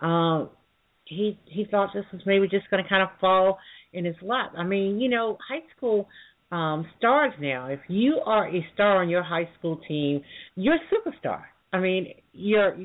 he thought this was maybe just going to kind of fall in his lap? I mean, high school stars now, if you are a star on your high school team, you're a superstar. I mean, you're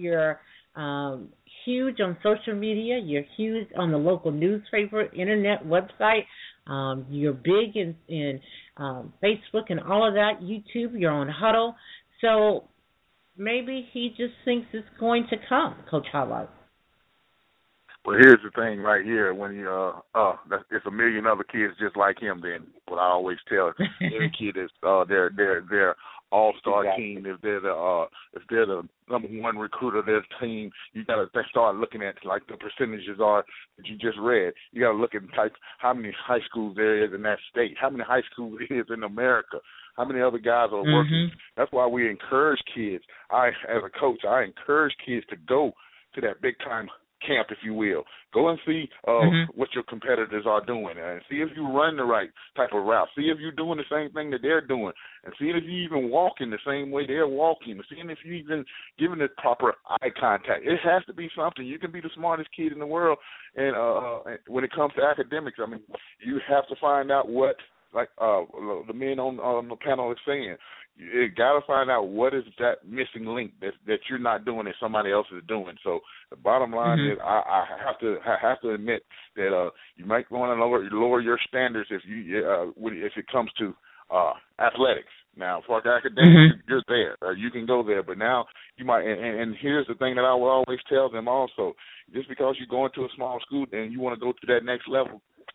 huge on social media. You're huge on the local newspaper, internet, website. You're big in Facebook and all of that, YouTube. You're on Huddle. So maybe he just thinks it's going to come, Coach Highlight. Well, here's the thing right here. When it's a million other kids just like him, then what I always tell every kid is they're all-star team. If they're the number one recruiter of their team, you got to start looking at like the percentages are that you just read. You got to look at how many high schools there is in that state, how many high schools there is in America, how many other guys are working. That's why we encourage kids. As a coach, I encourage kids to go to that big-time camp, if you will. Go and see what your competitors are doing, and see if you run the right type of route. See if you're doing the same thing that they're doing, and see if you even walking the same way they're walking, and seeing if you even giving it proper eye contact. It has to be something. You can be the smartest kid in the world, and when it comes to academics, I mean, you have to find out what, like the men on the panel is saying. You got to find out what is that missing link that you're not doing that somebody else is doing. So the bottom line is, I have to admit that you might want to lower your standards if it comes to athletics. Now, for academics, you're there. You can go there, but now you might. And here's the thing that I will always tell them also: just because you go into a small school and you want to go to that next level,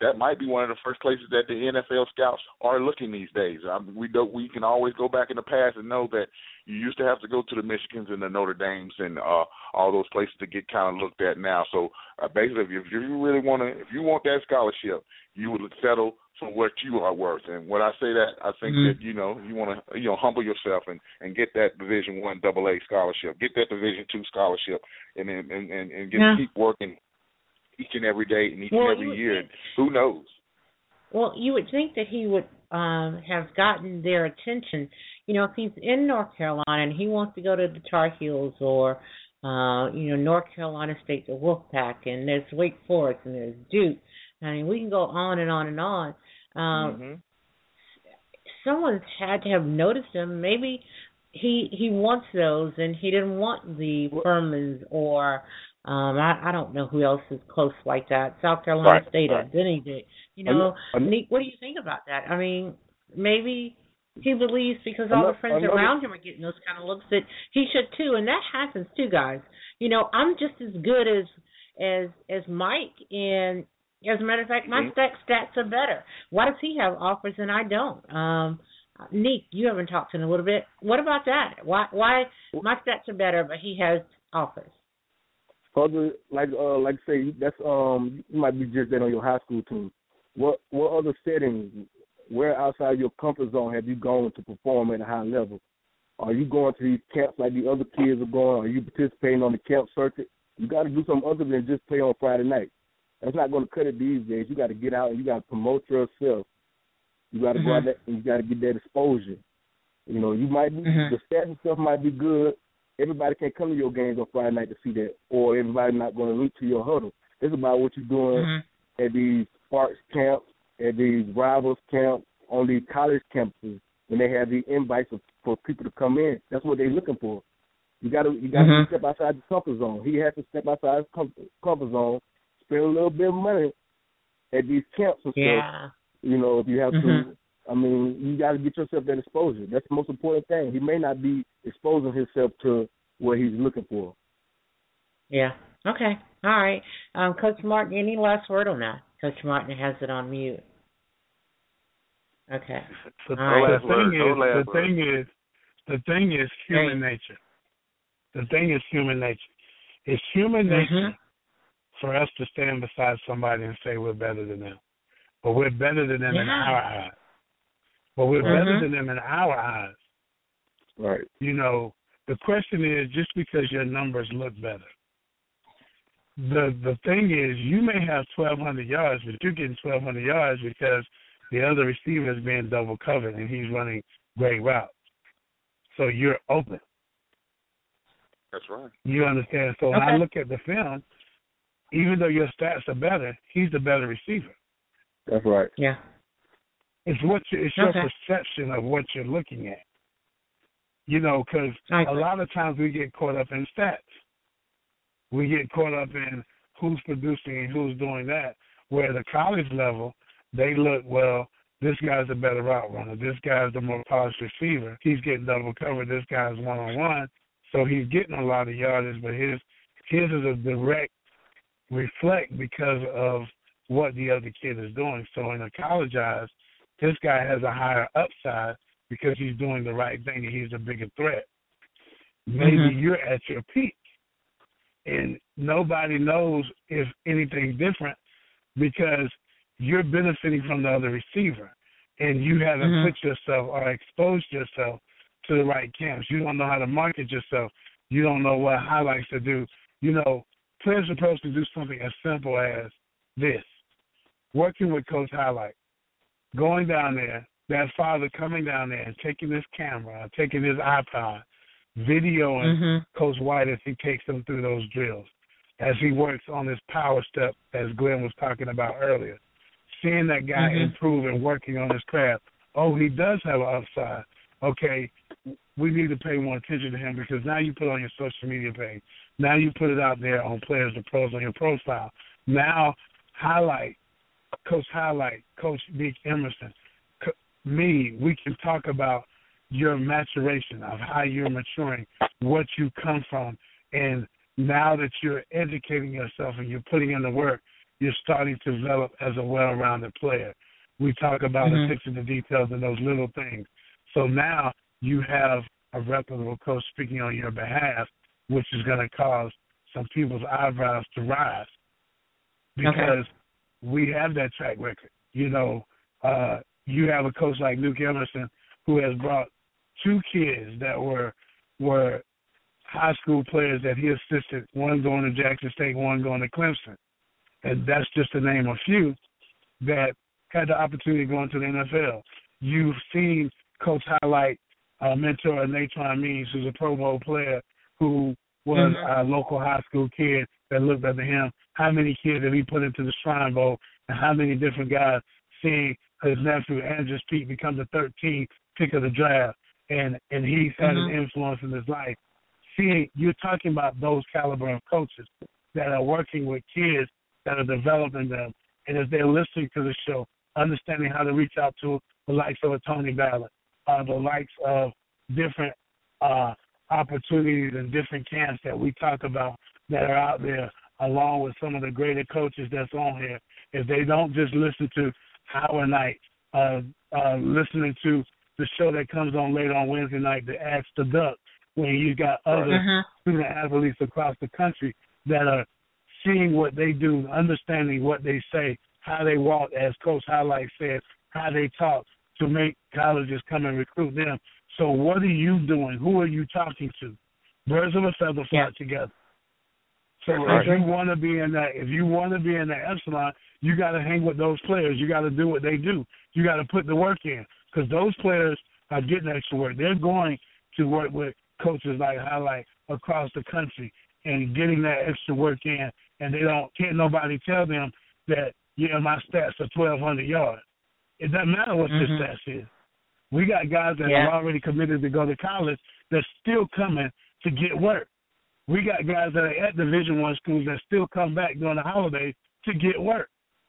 that might be one of the first places that the NFL scouts are looking these days. We can always go back in the past and know that you used to have to go to the Michigans and the Notre Dames and all those places to get kind of looked at now. So basically, if you really want that scholarship, you would settle for what you are worth. And when I say that, I think that you want to humble yourself and get that Division I AA scholarship, get that Division II scholarship, and keep working each and every day and each and every year. And who knows? Well, you would think that he would have gotten their attention. If he's in North Carolina and he wants to go to the Tar Heels or North Carolina State, the Wolfpack, and there's Wake Forest and there's Duke. I mean, we can go on and on and on. Someone's had to have noticed him. Maybe he wants those, and he didn't want the Furmans or I don't know who else is close like that. South Carolina State, then he did. Nick, what do you think about that? I mean, maybe he believes because all the friends around him are getting those kind of looks that he should too, and that happens too, guys. I'm just as good as Mike, and as a matter of fact, my stats are better. Why does he have offers and I don't? Nick, you haven't talked to him a little bit. What about that? Why my stats are better, but he has offers? Like say that's you might be just that on your high school team. What other settings, where outside your comfort zone have you gone to perform at a high level? Are you going to these camps like the other kids are going? Are you participating on the camp circuit? You got to do something other than just play on Friday night. That's not going to cut it these days. You got to get out and you got to promote yourself. You got to go out there and you got to get that exposure. You might be the stats and stuff might be good. Everybody can't come to your games on Friday night to see that, or everybody not going to reach to your huddle. It's about what you're doing at these Sparks camps, at these Rivals camps, on these college campuses when they have the invites for people to come in. That's what they're looking for. You got to step outside the comfort zone. He has to step outside his comfort zone, spend a little bit of money at these camps and stuff. If you have to. I mean, you got to get yourself that exposure. That's the most important thing. He may not be exposing himself to what he's looking for. Yeah. Okay. All right. Coach Martin, any last word on that? Coach Martin has it on mute. Okay. The thing is human nature. The thing is human nature. It's human nature for us to stand beside somebody and say we're better than them. But we're better than them in our eyes. But we're better than them in our eyes. Right. The question is just because your numbers look better. The thing is, you may have 1,200 yards, but you're getting 1,200 yards because the other receiver is being double covered and he's running great routes. So you're open. That's right. You understand? So when I look at the film, even though your stats are better, he's the better receiver. That's right. Yeah. It's your perception of what you're looking at. Because a lot of times we get caught up in stats. We get caught up in who's producing and who's doing that. Where at the college level, they look, well, this guy's a better route runner. This guy's the more polished receiver. He's getting double covered. This guy's one-on-one. So he's getting a lot of yardage, but his is a direct reflect because of what the other kid is doing. So in a college eyes, this guy has a higher upside because he's doing the right thing and he's a bigger threat. Maybe you're at your peak, and nobody knows if anything's different because you're benefiting from the other receiver, and you haven't put yourself or exposed yourself to the right camps. You don't know how to market yourself. You don't know what highlights to do. Players are supposed to do something as simple as this. Working with Coach Highlight. Going down there, that father coming down there and taking his camera, taking his iPod, videoing Coach White as he takes them through those drills, as he works on his power step, as Glenn was talking about earlier. Seeing that guy improve and working on his craft. Oh, he does have an upside. Okay, we need to pay more attention to him because now you put it on your social media page. Now you put it out there on Players to Pros on your profile. Now, Coach Highlight, Coach Nick Emerson, we can talk about your maturation of how you're maturing, what you come from, and now that you're educating yourself and you're putting in the work, you're starting to develop as a well-rounded player. We talk about attention to details and those little things. So now you have a reputable coach speaking on your behalf, which is going to cause some people's eyebrows to rise because we have that track record. You know, you have a coach like Luke Emerson who has brought 2 kids that were high school players that he assisted, one going to Jackson State, one going to Clemson. And that's just to name a few that had the opportunity to go into the NFL. You've seen Coach highlight mentor Natron Means, who's a Pro Bowl player who was a local high school kid that looked up to him. How many kids have he put into the Shrine Bowl, and how many different guys seeing his nephew Andrew Peak become the 13th pick of the draft, and he's had an influence in his life. Seeing, you're talking about those caliber of coaches that are working with kids that are developing them, and as they're listening to the show, understanding how to reach out to the likes of a Tony Ballard, the likes of different opportunities and different camps that we talk about that are out there, along with some of the greater coaches that's on here. If they don't just listen to Howard Night, listening to the show that comes on later on Wednesday night, the Ask the Duck, when you got other student athletes across the country that are seeing what they do, understanding what they say, how they walk, as Coach Highlight said, how they talk to make colleges come and recruit them. So what are you doing? Who are you talking to? Birds of a feather flock together. So if you want to be in that echelon, you got to hang with those players. You got to do what they do. You got to put the work in, because those players are getting extra work. They're going to work with coaches like Highlight across the country and getting that extra work in, and can't nobody tell them that, my stats are 1,200 yards. It doesn't matter what your stats is. We got guys that are already committed to go to college that's still coming to get work. We got guys that are at Division I schools that still come back during the holidays to get work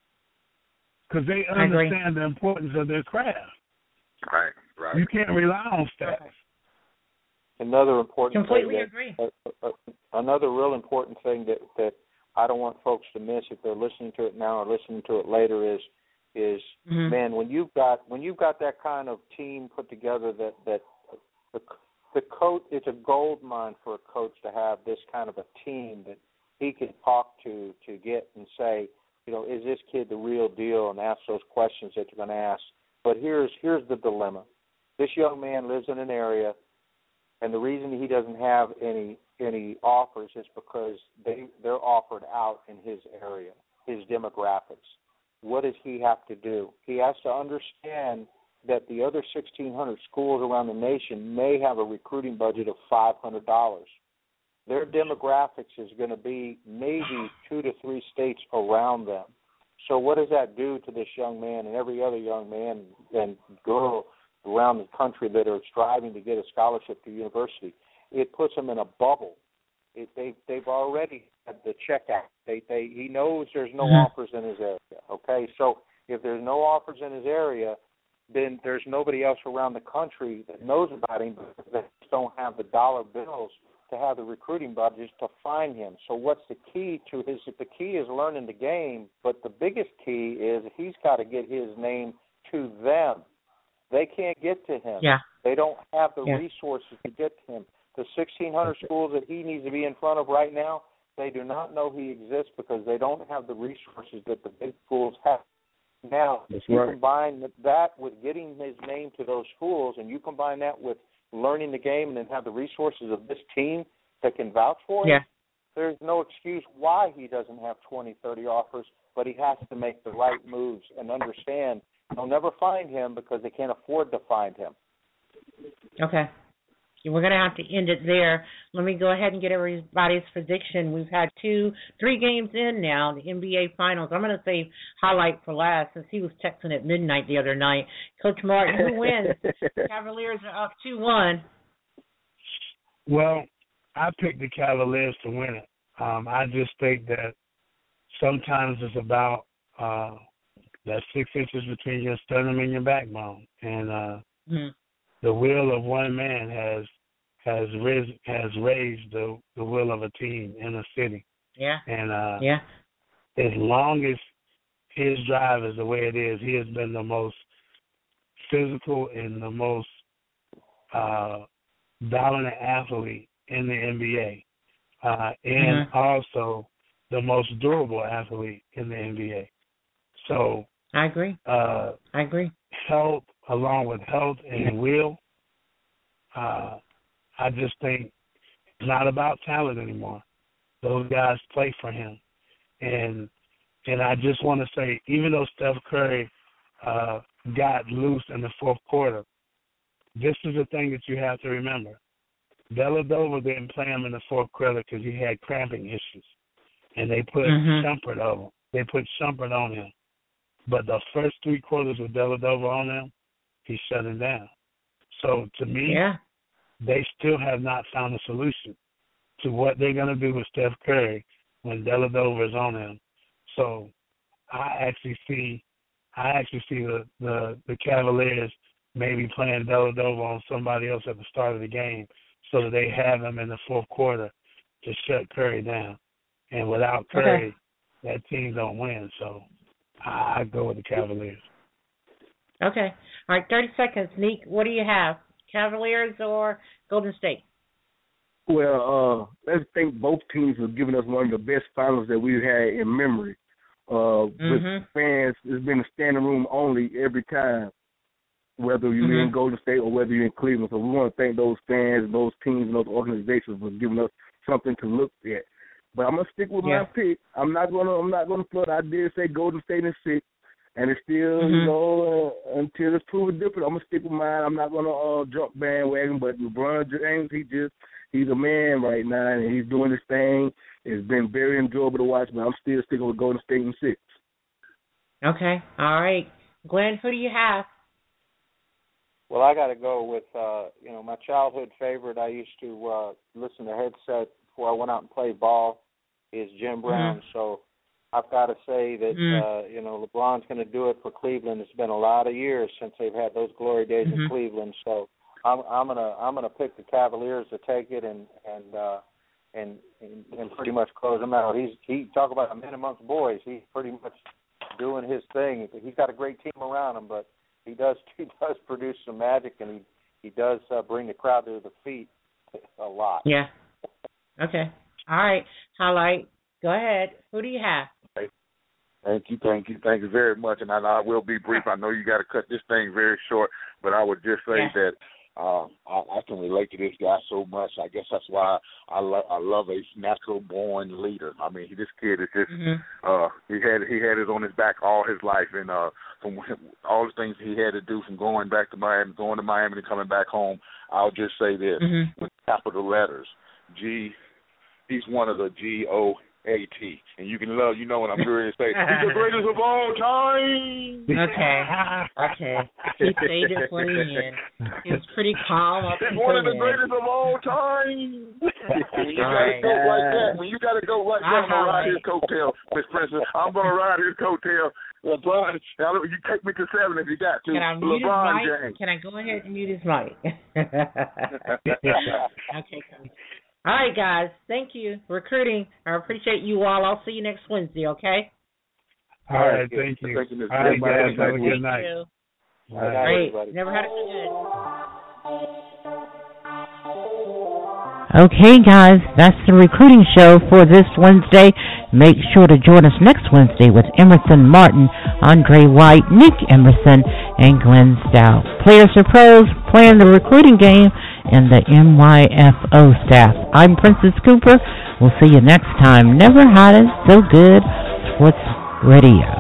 because they understand the importance of their craft. Right. You can't rely on stats. Another important completely thing another real important thing that I don't want folks to miss if they're listening to it now or listening to it later is man, when you've got that kind of team put together, that the coach, it's a gold mine for a coach to have this kind of a team that he can talk to get and say, is this kid the real deal, and ask those questions that you're going to ask. But here's the dilemma. This young man lives in an area, and the reason he doesn't have any offers is because they're offered out in his area, his demographics. What does he have to do? He has to understand that the other 1,600 schools around the nation may have a recruiting budget of $500. Their demographics is going to be maybe 2 to 3 states around them. So what does that do to this young man and every other young man and girl around the country that are striving to get a scholarship to university? It puts them in a bubble. They've already had the checkout. He knows there's no offers in his area. Okay, so if there's no offers in his area, then there's nobody else around the country that knows about him, because they just don't have the dollar bills to have the recruiting budgets to find him. So what's the key to his? The key is learning the game, but the biggest key is he's got to get his name to them. They can't get to him. Yeah. They don't have the resources to get to him. The 1,600 schools that he needs to be in front of right now, they do not know he exists because they don't have the resources that the big schools have. Now, combine that with getting his name to those schools, and you combine that with learning the game and then have the resources of this team that can vouch for him, there's no excuse why he doesn't have 20, 30 offers, but he has to make the right moves and understand they'll never find him because they can't afford to find him. Okay. We're going to have to end it there. Let me go ahead and get everybody's prediction. We've had 2-3 games in now, the NBA Finals. I'm going to save Highlight for last since he was texting at midnight the other night. Coach Martin, who wins? Cavaliers are up 2-1. Well, I picked the Cavaliers to win it. I just think that sometimes it's about that 6 inches between your sternum and your backbone. And the will of one man has raised the will of a team in a city. Yeah. And as long as his drive is the way it is, he has been the most physical and the most dominant athlete in the NBA, and also the most durable athlete in the NBA. So I agree. I agree. Health, along with health and will, I just think it's not about talent anymore. Those guys play for him, and I just want to say, even though Steph Curry got loose in the fourth quarter, this is the thing that you have to remember. Dellavedova didn't play him in the fourth quarter because he had cramping issues, and they put Shumpert over him. They put Shumpert on him. But the first 3 quarters with Dellavedova on him, he shut him down. So to me, they still have not found a solution to what they're going to do with Steph Curry when Dellavedova is on him. So I actually see the Cavaliers maybe playing Dellavedova on somebody else at the start of the game so that they have him in the fourth quarter to shut Curry down. And without Curry, that team don't win. So I go with the Cavaliers. Okay. All right, 30 seconds. Neek, what do you have? Cavaliers or Golden State? Well, I think both teams have given us one of the best finals that we've had in memory. With fans, it's been a standing room only every time, whether you're in Golden State or whether you're in Cleveland. So we want to thank those fans, those teams, and those organizations for giving us something to look at. But I'm gonna stick with my pick. I'm not gonna flood. I did say Golden State in 6, and it's still until it's proven different. I'm gonna stick with mine. I'm not gonna jump bandwagon. But LeBron James, he's a man right now, and he's doing his thing. It's been very enjoyable to watch, but I'm still sticking with Golden State in 6. Okay, all right, Glenn, who do you have? Well, I got to go with my childhood favorite. I used to listen to Headset before I went out and played ball. Is Jim Brown. So I've got to say that LeBron's going to do it for Cleveland. It's been a lot of years since they've had those glory days in Cleveland. So I'm gonna pick the Cavaliers to take it and pretty much close them out. He talk about a man amongst boys. He's pretty much doing his thing. He's got a great team around him, but he does produce some magic, and he does bring the crowd to the feet a lot. Yeah. Okay. All right. Highlight. Go ahead. Who do you have? Thank you very much. And I will be brief. I know you got to cut this thing very short, but I would just say that I can relate to this guy so much. I guess that's why I love a natural born leader. I mean, this kid is just he had it on his back all his life, and from all the things he had to do from going back to Miami, going to Miami and coming back home. I'll just say this with capital letters: G. He's one of the GOAT, and you can love, what I'm going to say. He's the greatest of all time. Okay. He stayed at 20 in. He was pretty calm up He's one of the greatest of all time. When you got to go like that, I'm going to ride his coattail, Miss Princess. I'm going to ride his coattail. LeBron, you take me to 7 if you got to. Can I mute LeBron his mic? James. Can I go ahead and mute his mic? Okay, Coach. All right, guys. Thank you. Recruiting. I appreciate you all. I'll see you next Wednesday, okay? All right, thank you. All right, guys. Have a good night. All right. Never had it so good. Okay, guys. That's the recruiting show for this Wednesday. Make sure to join us next Wednesday with Emerson Martin, Andre White, Nick Emerson, and Glenn Stout. Players or pros playing the recruiting game and the MYFO staff. I'm Princess Cooper. We'll see you next time. Never had it so good. Sports Radio.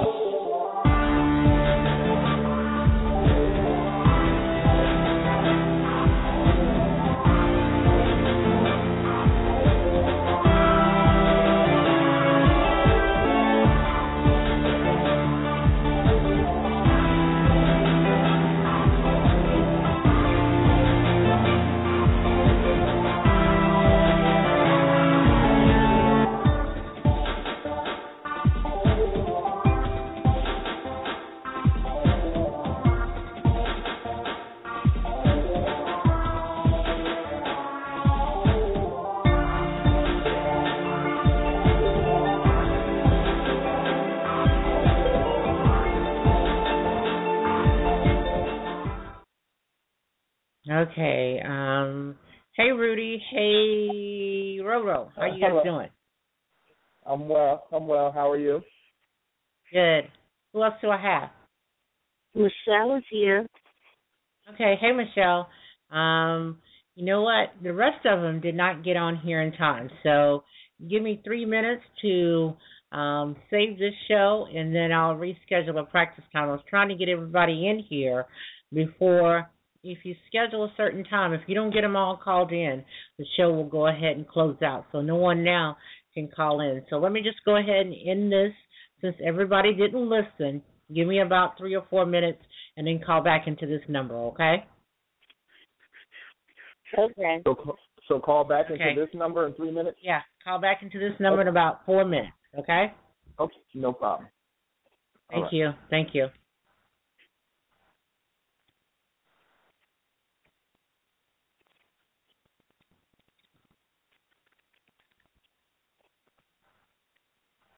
Okay. Hey, Rudy. Hey, Roro. How you guys doing? I'm well. How are you? Good. Who else do I have? Michelle is here. Okay. Hey, Michelle. You know what? The rest of them did not get on here in time. So give me 3 minutes to save this show, and then I'll reschedule a practice time. I was trying to get everybody in here before. If you schedule a certain time, if you don't get them all called in, the show will go ahead and close out. So no one now can call in. So let me just go ahead and end this since everybody didn't listen. Give me about 3 or 4 minutes and then call back into this number, okay? Okay. So call back into this number in 3 minutes? Yeah, call back into this number in about 4 minutes, okay? Okay, no problem. Thank you.